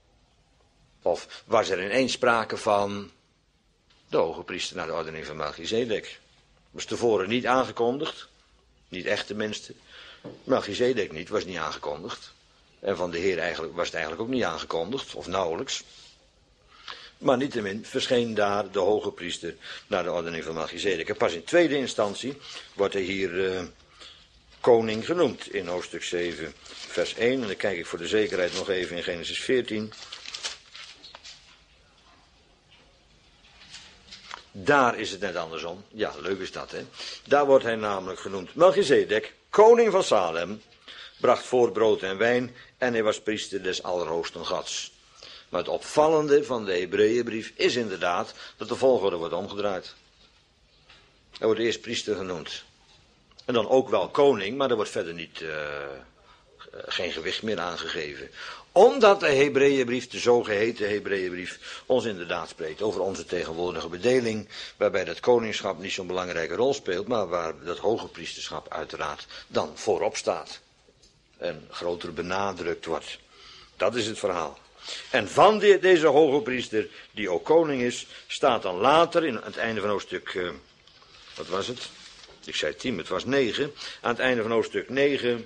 Speaker 1: of was er ineens sprake van de hoge priester naar de ordening van Melchizedek. Was tevoren niet aangekondigd. Niet echt tenminste. Melchizedek niet, was niet aangekondigd. En van de Heer eigenlijk, was het eigenlijk ook niet aangekondigd, of nauwelijks. Maar niettemin verscheen daar de hoge priester naar de ordening van Melchizedek. En pas in tweede instantie wordt hij hier uh, koning genoemd in hoofdstuk zeven, vers één. En dan kijk ik voor de zekerheid nog even in Genesis veertien. Daar is het net andersom. Ja, leuk is dat, hè. Daar wordt hij namelijk genoemd Melchizedek, koning van Salem, bracht voort brood en wijn en hij was priester des Allerhoogsten Gods. Maar het opvallende van de Hebreeënbrief is inderdaad dat de volgorde wordt omgedraaid. Hij wordt eerst priester genoemd. En dan ook wel koning, maar er wordt verder niet, uh, geen gewicht meer aangegeven. Omdat de Hebreeënbrief, de zogeheten Hebreeënbrief, ons inderdaad spreekt over onze tegenwoordige bedeling, waarbij dat koningschap niet zo'n belangrijke rol speelt, maar waar dat hoge priesterschap uiteraard dan voorop staat. En groter benadrukt wordt. Dat is het verhaal. En van de, deze hoge priester, die ook koning is, staat dan later, in, aan het einde van hoofdstuk, uh, wat was het? Ik zei tien, het was negen. Aan het einde van hoofdstuk negen,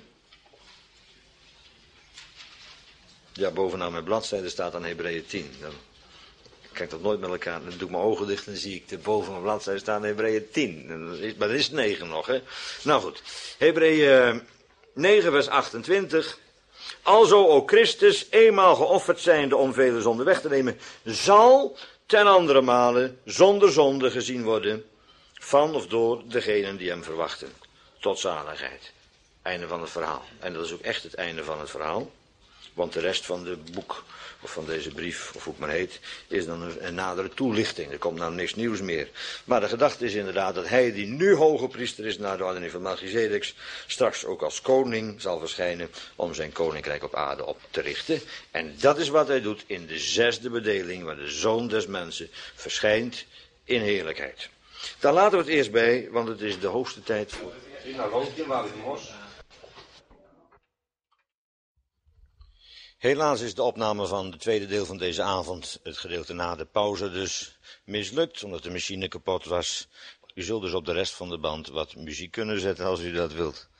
Speaker 1: ja, bovenaan mijn bladzijde staat dan Hebreeën tien. Dan kijk dat nooit met elkaar, dan doe ik mijn ogen dicht en dan zie ik de boven mijn bladzijde staan Hebreeën tien. Maar dat is negen nog, hè. Nou goed, Hebreeën negen vers achtentwintig. Alzo ook Christus, eenmaal geofferd zijnde om vele zonden weg te nemen, zal ten andere male zonder zonde gezien worden van of door degenen die hem verwachten. Tot zaligheid. Einde van het verhaal. En dat is ook echt het einde van het verhaal. Want de rest van het boek, of van deze brief, of hoe het maar heet, is dan een, een nadere toelichting. Er komt nou niks nieuws meer. Maar de gedachte is inderdaad dat hij die nu hoge priester is naar de ordening van Melchizedek, straks ook als koning zal verschijnen om zijn koninkrijk op aarde op te richten. En dat is wat hij doet in de zesde bedeling, waar de Zoon des Mensen verschijnt in heerlijkheid. Daar laten we het eerst bij, want het is de hoogste tijd voor. Helaas is de opname van het tweede deel van deze avond, het gedeelte na de pauze, dus mislukt, omdat de machine kapot was. U zult dus op de rest van de band wat muziek kunnen zetten als u dat wilt.